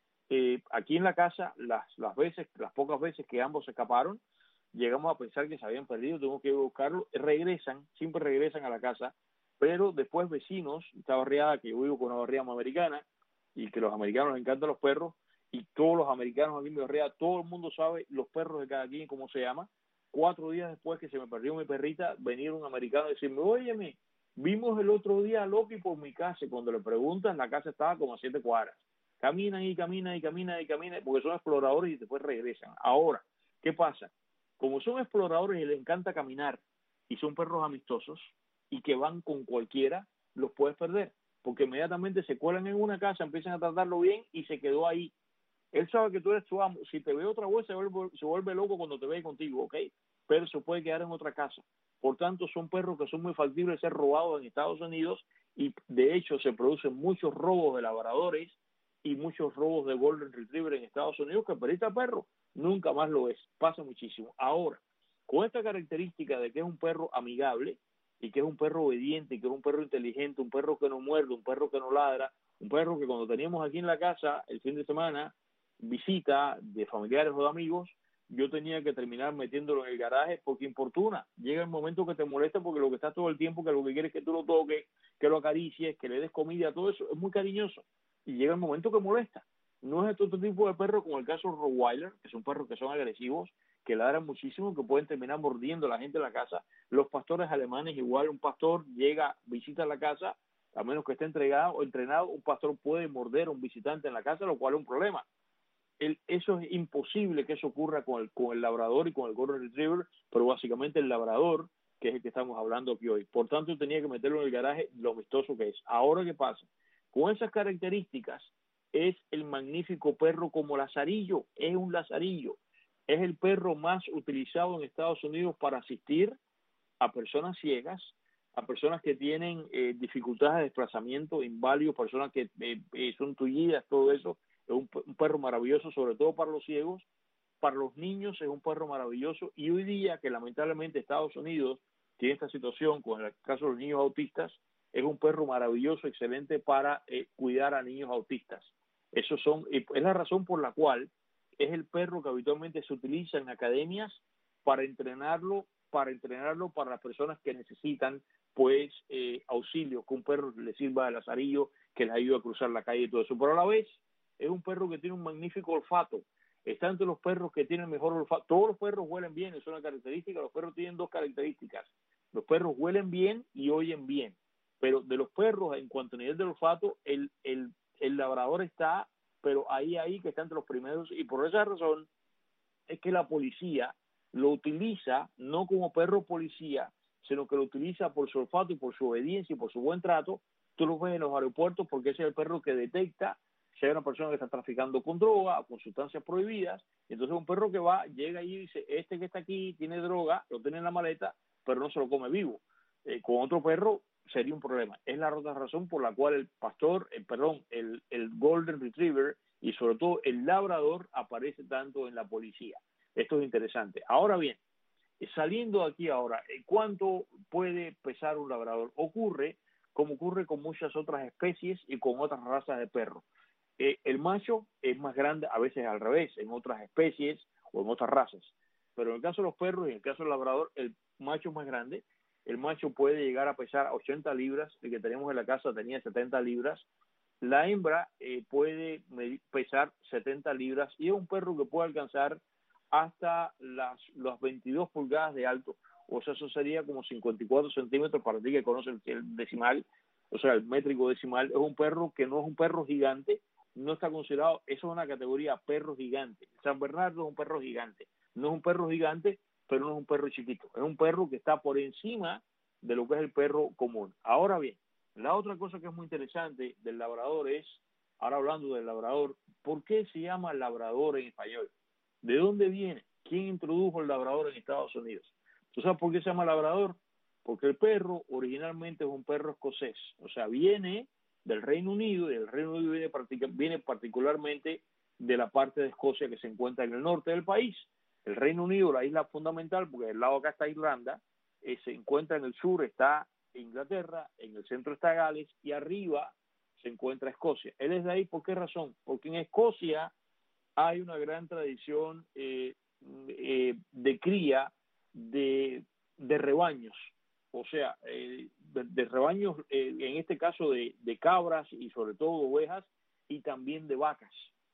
Eh, aquí en la casa, las, las veces, las pocas veces que ambos se escaparon, llegamos a pensar que se habían perdido, tuvimos que ir a buscarlo, regresan, siempre regresan a la casa, pero después vecinos, esta barriada que yo vivo con una barriada americana, y que los americanos les encantan los perros, y todos los americanos aquí en mi barriada, todo el mundo sabe los perros de cada quien, cómo se llama. Cuatro días después que se me perdió mi perrita, venía un americano a decirme, óyeme, vimos el otro día a Loki por mi casa, y cuando le preguntan, la casa estaba como a siete cuadras. Caminan y caminan y caminan y caminan, porque son exploradores y después regresan. Ahora, ¿qué pasa? Como son exploradores y les encanta caminar, y son perros amistosos, y que van con cualquiera, los puedes perder, porque inmediatamente se cuelan en una casa, empiezan a tratarlo bien, y se quedó ahí. Él sabe que tú eres su amo. Si te ve otra vez, se vuelve, se vuelve loco cuando te ve contigo, ¿ok? Pero se puede quedar en otra casa. Por tanto, son perros que son muy factibles de ser robados en Estados Unidos, y de hecho se producen muchos robos de labradores y muchos robos de Golden Retriever en Estados Unidos, que perita perro nunca más lo es. Pasa muchísimo. Ahora, con esta característica de que es un perro amigable y que es un perro obediente, y que es un perro inteligente, un perro que no muerde, un perro que no ladra, un perro que cuando teníamos aquí en la casa el fin de semana visita de familiares o de amigos, yo tenía que terminar metiéndolo en el garaje porque importuna. Llega el momento que te molesta porque lo que está todo el tiempo, que lo que quieres es que tú lo toques, que lo acaricies, que le des comida, todo eso es muy cariñoso. Y llega el momento que molesta. No es este otro tipo de perro como el caso Rottweiler, que son perros que son agresivos, que ladran muchísimo, que pueden terminar mordiendo a la gente en la casa. Los pastores alemanes igual, un pastor llega, visita la casa, a menos que esté entregado o entrenado, un pastor puede morder a un visitante en la casa, lo cual es un problema. El, eso es imposible que eso ocurra con el, con el labrador y con el Golden Retriever, pero básicamente el labrador, que es el que estamos hablando aquí hoy. Por tanto, tenía que meterlo en el garaje, lo vistoso que es. Ahora, ¿qué pasa? Con esas características, es el magnífico perro como lazarillo, es un lazarillo. Es el perro más utilizado en Estados Unidos para asistir a personas ciegas, a personas que tienen eh, dificultades de desplazamiento, inválidos, personas que eh, eh, son tullidas, todo eso. Es un, un perro maravilloso, sobre todo para los ciegos. Para los niños es un perro maravilloso, y hoy día que lamentablemente Estados Unidos tiene esta situación con el caso de los niños autistas, es un perro maravilloso, excelente para eh, cuidar a niños autistas. Esos son, es la razón por la cual es el perro que habitualmente se utiliza en academias para entrenarlo, para entrenarlo para las personas que necesitan pues eh, auxilio, que un perro les sirva de lazarillo, que les ayude a cruzar la calle y todo eso. Pero a la vez es un perro que tiene un magnífico olfato. Está entre los perros que tienen mejor olfato. Todos los perros huelen bien, es una característica. Los perros tienen dos características. Los perros huelen bien y oyen bien. Pero de los perros, en cuanto a nivel del olfato, el, el, el labrador está, pero ahí, ahí, que está entre los primeros. Y por esa razón es que la policía lo utiliza no como perro policía, sino que lo utiliza por su olfato y por su obediencia y por su buen trato. Tú lo ves en los aeropuertos porque ese es el perro que detecta si hay una persona que está traficando con droga o con sustancias prohibidas. Entonces un perro que va, llega y dice, este que está aquí tiene droga, lo tiene en la maleta, pero no se lo come vivo. Eh, con otro perro sería un problema. Es la otra razón por la cual el pastor, el, perdón, el, el Golden Retriever y sobre todo el labrador aparece tanto en la policía. Esto es interesante. Ahora bien, saliendo aquí ahora, ¿cuánto puede pesar un labrador? Ocurre como ocurre con muchas otras especies y con otras razas de perros. Eh, el macho es más grande, a veces al revés, en otras especies o en otras razas. Pero en el caso de los perros y en el caso del labrador, el macho es más grande el macho puede llegar a pesar ochenta libras, el que tenemos en la casa tenía setenta libras, la hembra eh, puede pesar setenta libras y es un perro que puede alcanzar hasta las, las veintidós pulgadas de alto, o sea, eso sería como cincuenta y cuatro centímetros para ti que conoces el, el decimal, o sea, el métrico decimal. Es un perro que no es un perro gigante, no está considerado, eso es una categoría perro gigante. San Bernardo es un perro gigante, no es un perro gigante, pero no es un perro chiquito, es un perro que está por encima de lo que es el perro común. Ahora bien, la otra cosa que es muy interesante del labrador es, ahora hablando del labrador, ¿por qué se llama labrador en español? ¿De dónde viene? ¿Quién introdujo el labrador en Estados Unidos? ¿Tú sabes por qué se llama labrador? Porque el perro originalmente es un perro escocés, o sea, viene del Reino Unido, y el Reino Unido viene, viene particularmente de la parte de Escocia que se encuentra en el norte del país. El Reino Unido, la isla fundamental, porque del lado acá está Irlanda, eh, se encuentra en el sur, está Inglaterra, en el centro está Gales, y arriba se encuentra Escocia. Él es de ahí, ¿por qué razón? Porque en Escocia hay una gran tradición eh, eh, de cría de, de rebaños, o sea, eh, de, de rebaños, eh, en este caso de, de cabras y sobre todo ovejas y también de vacas.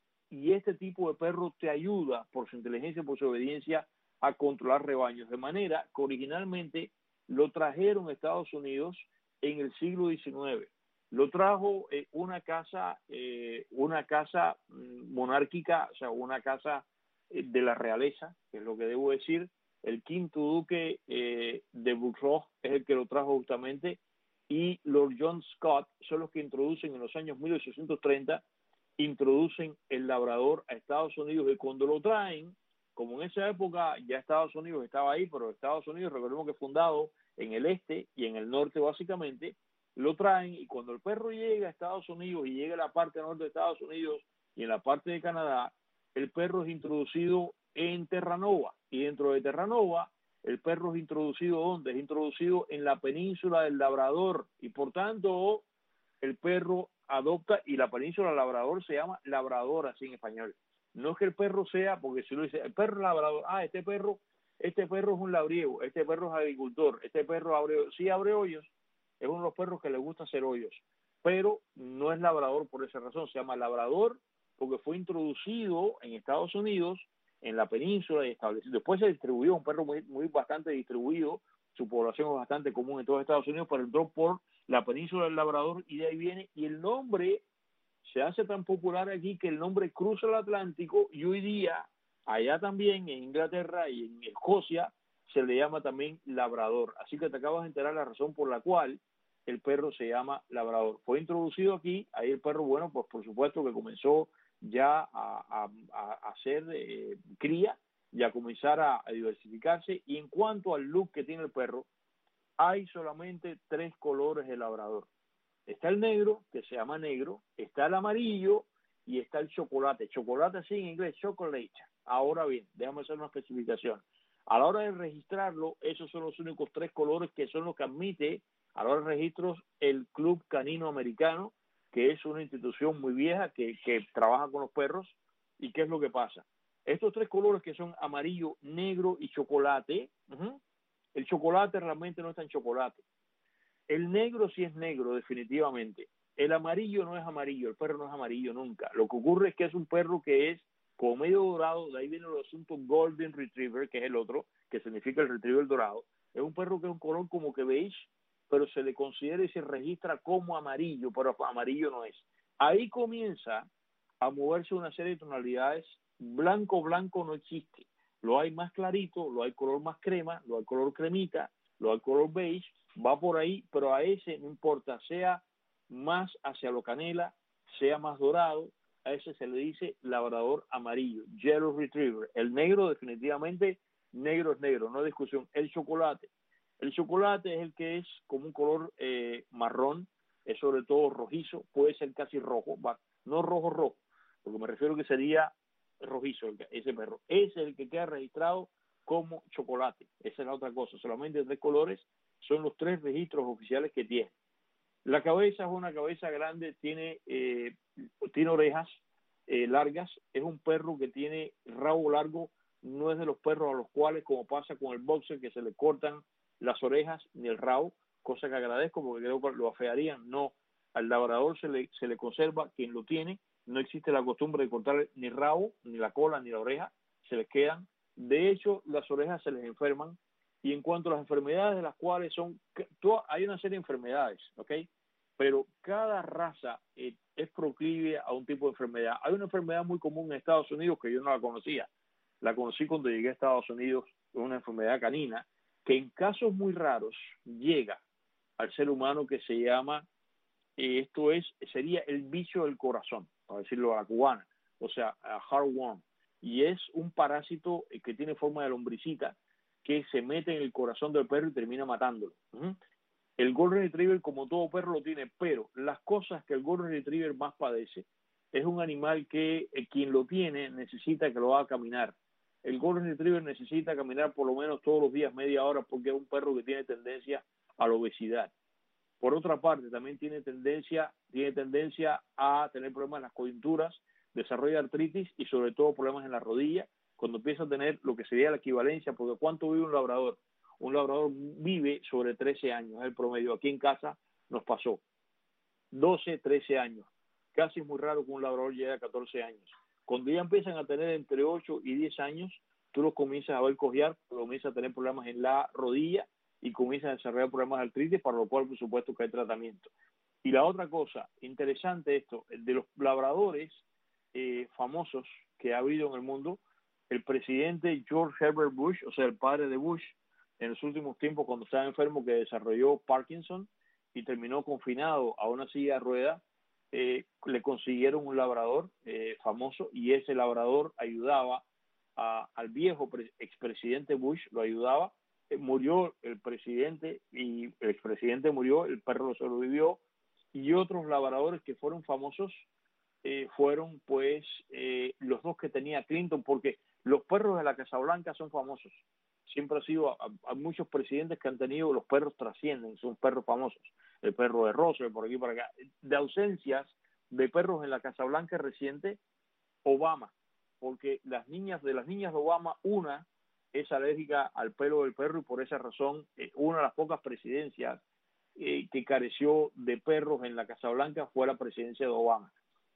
Y este tipo de perro te ayuda por su inteligencia, por su obediencia a controlar rebaños, de manera que originalmente lo trajeron a Estados Unidos en el siglo diecinueve. Lo trajo eh, una casa, eh, una casa monárquica, o sea, una casa eh, de la realeza, que es lo que debo decir. El quinto duque eh, de Buccleuch es el que lo trajo justamente, y Lord John Scott son los que introducen en los años mil ochocientos treinta, introducen el labrador a Estados Unidos, y cuando lo traen, como en esa época ya Estados Unidos estaba ahí, pero Estados Unidos, recordemos que es fundado en el este y en el norte básicamente, lo traen, y cuando el perro llega a Estados Unidos y llega a la parte norte de Estados Unidos y en la parte de Canadá, el perro es introducido en Terranova, y dentro de Terranova el perro es introducido ¿dónde? Es introducido en la península del Labrador, y por tanto el perro adopta, y la península del Labrador se llama Labrador así en español. No es que el perro sea, porque si lo dice, el perro labrador, ah, este perro, este perro es un labriego, este perro es agricultor, este perro abre, sí abre hoyos, es uno de los perros que le gusta hacer hoyos, pero no es labrador por esa razón, se llama labrador porque fue introducido en Estados Unidos, en la península, y establecido. Después se distribuyó, un perro muy, muy bastante distribuido, su población es bastante común en todos Estados Unidos, pero entró por la península del Labrador, y de ahí viene, y el nombre se hace tan popular aquí que el nombre cruza el Atlántico, y hoy día, allá también, en Inglaterra y en Escocia, se le llama también labrador. Así que te acabas de enterar la razón por la cual el perro se llama labrador. Fue introducido aquí, ahí el perro, bueno, pues por supuesto que comenzó ya a, a, a hacer eh, cría y a comenzar a, a diversificarse. Y en cuanto al look que tiene el perro, hay solamente tres colores de labrador. Está el negro, que se llama negro, está el amarillo y está el chocolate. Chocolate así en inglés, chocolate. Ahora bien, déjame hacer una especificación. A la hora de registrarlo, esos son los únicos tres colores que son los que admite a la hora de registros el Club Canino Americano, que es una institución muy vieja que, que trabaja con los perros. ¿Y qué es lo que pasa? Estos tres colores que son amarillo, negro y chocolate, uh-huh, el chocolate realmente no es tan chocolate. El negro sí es negro, definitivamente. El amarillo no es amarillo, el perro no es amarillo nunca. Lo que ocurre es que es un perro que es como medio dorado, de ahí viene el asunto Golden Retriever, que es el otro, que significa el retriever dorado. Es un perro que es un color como que beige, pero se le considera y se registra como amarillo, pero amarillo no es. Ahí comienza a moverse una serie de tonalidades. Blanco, blanco no existe. Lo hay más clarito, lo hay color más crema, lo hay color cremita, lo hay color beige, va por ahí, pero a ese no importa, sea más hacia lo canela, sea más dorado, a ese se le dice labrador amarillo, yellow retriever. El negro definitivamente, negro es negro, no hay discusión. El chocolate, el chocolate es el que es como un color eh, marrón, es sobre todo rojizo, puede ser casi rojo, va, no rojo rojo, porque me refiero que sería rojizo ese perro. Ese es el que queda registrado como chocolate. Esa es la otra cosa, solamente tres colores son los tres registros oficiales que tiene. La cabeza es una cabeza grande, tiene, eh, tiene orejas eh, largas, es un perro que tiene rabo largo, no es de los perros a los cuales, como pasa con el boxer, que se le cortan las orejas ni el rabo, cosa que agradezco porque creo que lo afearían. No, al labrador se le, se le conserva quien lo tiene, no existe la costumbre de cortar ni rabo, ni la cola, ni la oreja, se les quedan. De hecho, las orejas se les enferman. Y en cuanto a las enfermedades, de las cuales son, hay una serie de enfermedades, ¿ok? Pero cada raza eh, es proclive a un tipo de enfermedad. Hay una enfermedad muy común en Estados Unidos que yo no la conocía. La conocí cuando llegué a Estados Unidos, es una enfermedad canina, que en casos muy raros llega al ser humano, que se llama, eh, esto es, sería el bicho del corazón, para decirlo a la cubana, o sea, a heartworm. Y es un parásito que tiene forma de lombricita, que se mete en el corazón del perro y termina matándolo. Uh-huh. El Golden Retriever, como todo perro, lo tiene, pero las cosas que el Golden Retriever más padece es un animal que eh, quien lo tiene necesita que lo haga caminar. El Golden Retriever necesita caminar por lo menos todos los días media hora porque es un perro que tiene tendencia a la obesidad. Por otra parte, también tiene tendencia, tiene tendencia a tener problemas en las coyunturas, desarrolla artritis y sobre todo problemas en la rodilla, cuando empieza a tener lo que sería la equivalencia, porque ¿cuánto vive un labrador? Un labrador vive sobre trece años, es el promedio. Aquí en casa nos pasó doce, trece años. Casi es muy raro que un labrador llegue a catorce años. Cuando ya empiezan a tener entre ocho y diez años, tú los comienzas a ver cojear, comienzas a tener problemas en la rodilla y comienzas a desarrollar problemas de artritis, para lo cual, por supuesto, que hay tratamiento. Y la otra cosa, interesante esto, de los labradores eh, famosos que ha habido en el mundo, el presidente George Herbert Bush, o sea, el padre de Bush, en los últimos tiempos, cuando estaba enfermo, que desarrolló Parkinson y terminó confinado a una silla de ruedas, eh, le consiguieron un labrador eh, famoso, y ese labrador ayudaba a, al viejo pre- expresidente Bush, lo ayudaba. Eh, murió el presidente y el expresidente murió, el perro lo sobrevivió, y otros labradores que fueron famosos eh, fueron pues eh, los dos que tenía Clinton, porque los perros de la Casa Blanca son famosos. Siempre ha sido, a, a muchos presidentes que han tenido, los perros trascienden, son perros famosos. El perro de Roosevelt, por aquí por acá. De ausencias de perros en la Casa Blanca reciente, Obama, porque las niñas, de las niñas de Obama, una es alérgica al pelo del perro, y por esa razón, eh, una de las pocas presidencias eh, que careció de perros en la Casa Blanca fue la presidencia de Obama.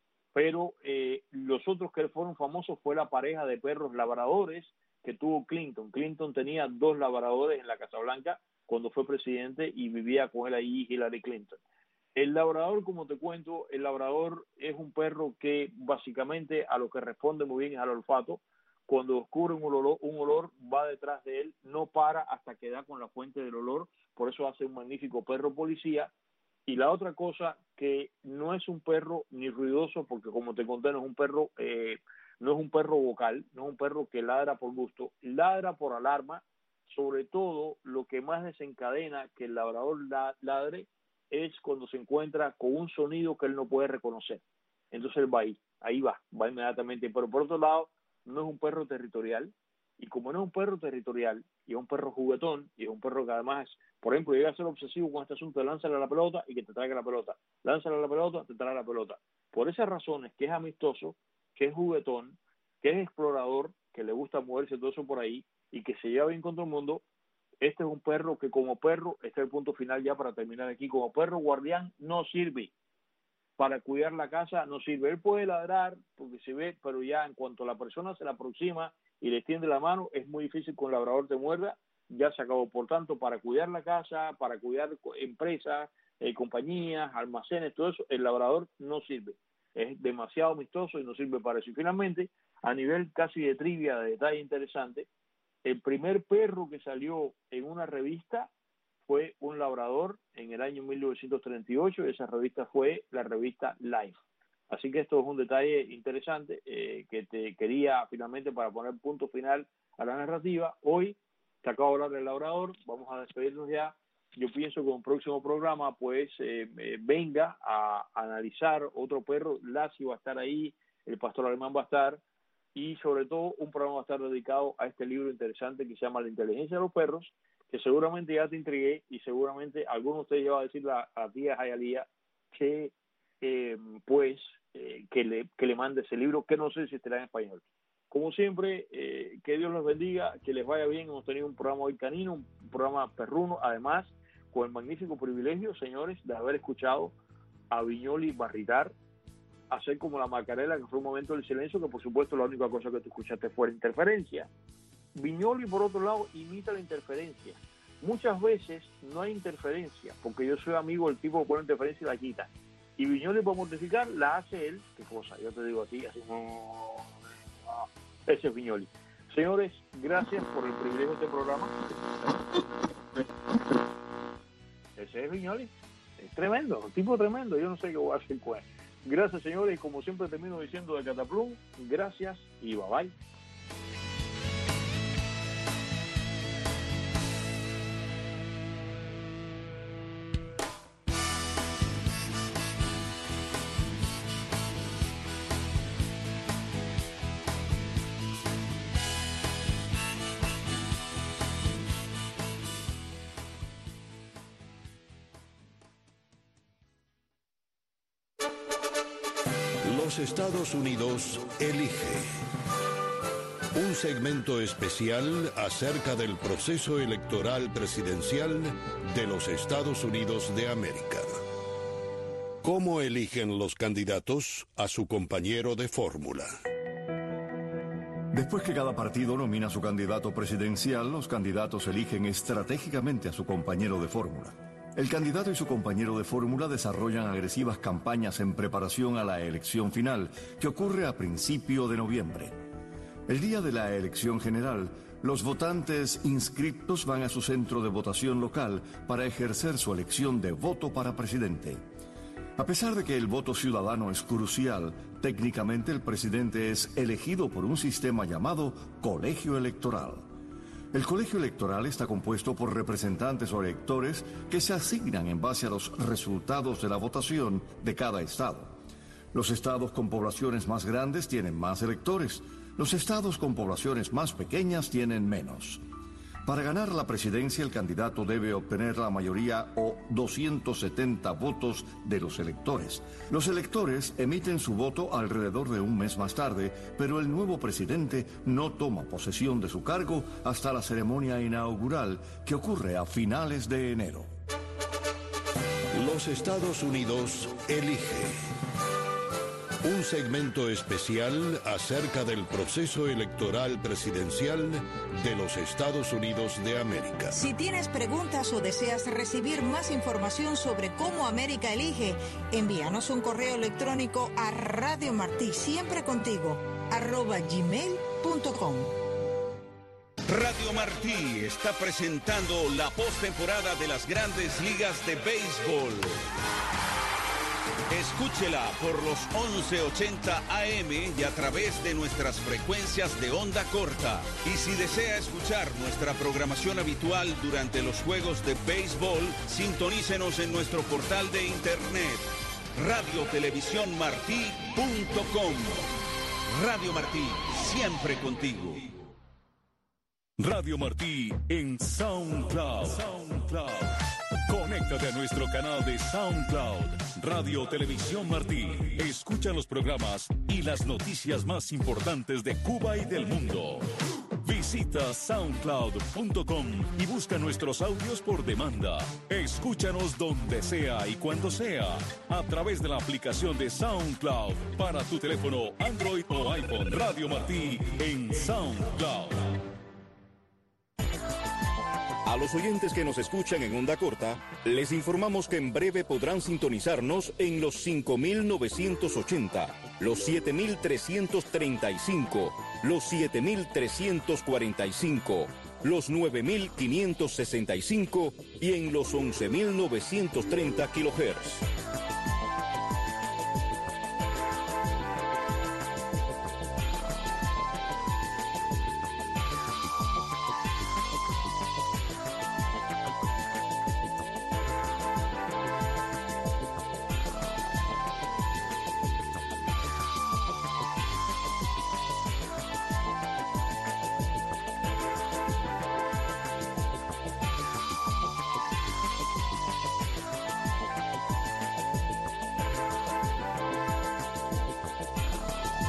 Pero eh, los otros que fueron famosos fue la pareja de perros labradores que tuvo Clinton. Clinton tenía dos labradores en la Casa Blanca cuando fue presidente, y vivía con él ahí Hillary Clinton. El labrador, como te cuento, el labrador es un perro que básicamente a lo que responde muy bien es al olfato. Cuando descubre un olor, un olor, va detrás de él, no para hasta que da con la fuente del olor, por eso hace un magnífico perro policía. Y la otra cosa, que no es un perro ni ruidoso, porque como te conté, no es un perro, eh, no es un perro vocal, no es un perro que ladra por gusto, ladra por alarma. Sobre todo, lo que más desencadena que el labrador ladre es cuando se encuentra con un sonido que él no puede reconocer. Entonces él va ahí, ahí va, va inmediatamente. Pero por otro lado, no es un perro territorial, y como no es un perro territorial, y es un perro juguetón, y es un perro que además, por ejemplo, llega a ser obsesivo con este asunto de lánzale la pelota y que te traiga la pelota, lánzale la pelota, te trae la pelota. Por esas razones, que es amistoso, que es juguetón, que es explorador, que le gusta moverse todo eso por ahí, y que se lleva bien con todo el mundo, este es un perro que como perro, este es el punto final ya para terminar aquí, como perro guardián no sirve. Para cuidar la casa no sirve. Él puede ladrar porque se ve, pero ya en cuanto la persona se le aproxima y le extiende la mano, es muy difícil que un labrador te muerda, ya se acabó. Por tanto, para cuidar la casa, para cuidar empresas, eh, compañías, almacenes, todo eso, el labrador no sirve. Es demasiado amistoso y no sirve para eso. Y finalmente, a nivel casi de trivia, de detalle interesante, el primer perro que salió en una revista fue un labrador en el año mil novecientos treinta y ocho, y esa revista fue la revista Life. Así que esto es un detalle interesante eh, que te quería finalmente para poner punto final a la narrativa. Hoy te acabo de hablar del labrador, vamos a despedirnos ya. Yo pienso que en un próximo programa pues eh, eh, venga a, a analizar otro perro. Lassie va a estar ahí, el pastor alemán va a estar, y sobre todo un programa va a estar dedicado a este libro interesante que se llama La inteligencia de los perros, que seguramente ya te intrigué, y seguramente alguno de ustedes ya va a decir a la tía Jayalía que eh, pues eh, que le que le mande ese libro, que no sé si estará en español. Como siempre, eh, que Dios los bendiga, que les vaya bien. Hemos tenido un programa hoy canino, un programa perruno, además con el magnífico privilegio, señores, de haber escuchado a Viñoly barritar, hacer como la Macarela, que fue un momento del silencio, que por supuesto la única cosa que tú escuchaste fue la interferencia. Viñoly, por otro lado, imita la interferencia. Muchas veces no hay interferencia, porque yo soy amigo del tipo que pone interferencia y la quita. Y Viñoly, para mortificar, la hace él. ¿Qué cosa? Yo te digo a ti, así, ese es Viñoly. Señores, gracias por el privilegio de este programa. Ese es Viñoly. Es tremendo, un tipo tremendo. Yo no sé qué voy a hacer con él. Gracias, señores, y como siempre termino diciendo de Cataplum, gracias y bye bye. Los Estados Unidos elige. Un segmento especial acerca del proceso electoral presidencial de los Estados Unidos de América. ¿Cómo eligen los candidatos a su compañero de fórmula? Después que cada partido nomina a su candidato presidencial, los candidatos eligen estratégicamente a su compañero de fórmula. El candidato y su compañero de fórmula desarrollan agresivas campañas en preparación a la elección final, que ocurre a principio de noviembre. El día de la elección general, los votantes inscriptos van a su centro de votación local para ejercer su elección de voto para presidente. A pesar de que el voto ciudadano es crucial, técnicamente el presidente es elegido por un sistema llamado colegio electoral. El colegio electoral está compuesto por representantes o electores que se asignan en base a los resultados de la votación de cada estado. Los estados con poblaciones más grandes tienen más electores. Los estados con poblaciones más pequeñas tienen menos. Para ganar la presidencia, el candidato debe obtener la mayoría o doscientos setenta votos de los electores. Los electores emiten su voto alrededor de un mes más tarde, pero el nuevo presidente no toma posesión de su cargo hasta la ceremonia inaugural, que ocurre a finales de enero. Los Estados Unidos elige. Un segmento especial acerca del proceso electoral presidencial de los Estados Unidos de América. Si tienes preguntas o deseas recibir más información sobre cómo América elige, envíanos un correo electrónico a Radio Martí, siempre contigo, arroba gmail punto com. Radio Martí está presentando la postemporada de las Grandes Ligas de Béisbol. Escúchela por los once ochenta A M y a través de nuestras frecuencias de onda corta. Y si desea escuchar nuestra programación habitual durante los juegos de béisbol, sintonícenos en nuestro portal de internet radio televisión martí punto com. Radio Martí, siempre contigo. Radio Martí en SoundCloud. SoundCloud. Conéctate a nuestro canal de SoundCloud, Radio Televisión Martí. Escucha los programas y las noticias más importantes de Cuba y del mundo. Visita soundcloud punto com y busca nuestros audios por demanda. Escúchanos donde sea y cuando sea, a través de la aplicación de SoundCloud para tu teléfono Android o iPhone. Radio Martí en SoundCloud. A los oyentes que nos escuchan en onda corta, les informamos que en breve podrán sintonizarnos en los cinco mil novecientos ochenta, los siete mil trescientos treinta y cinco, los siete mil trescientos cuarenta y cinco, los nueve mil quinientos sesenta y cinco y en los once mil novecientos treinta kilohertz.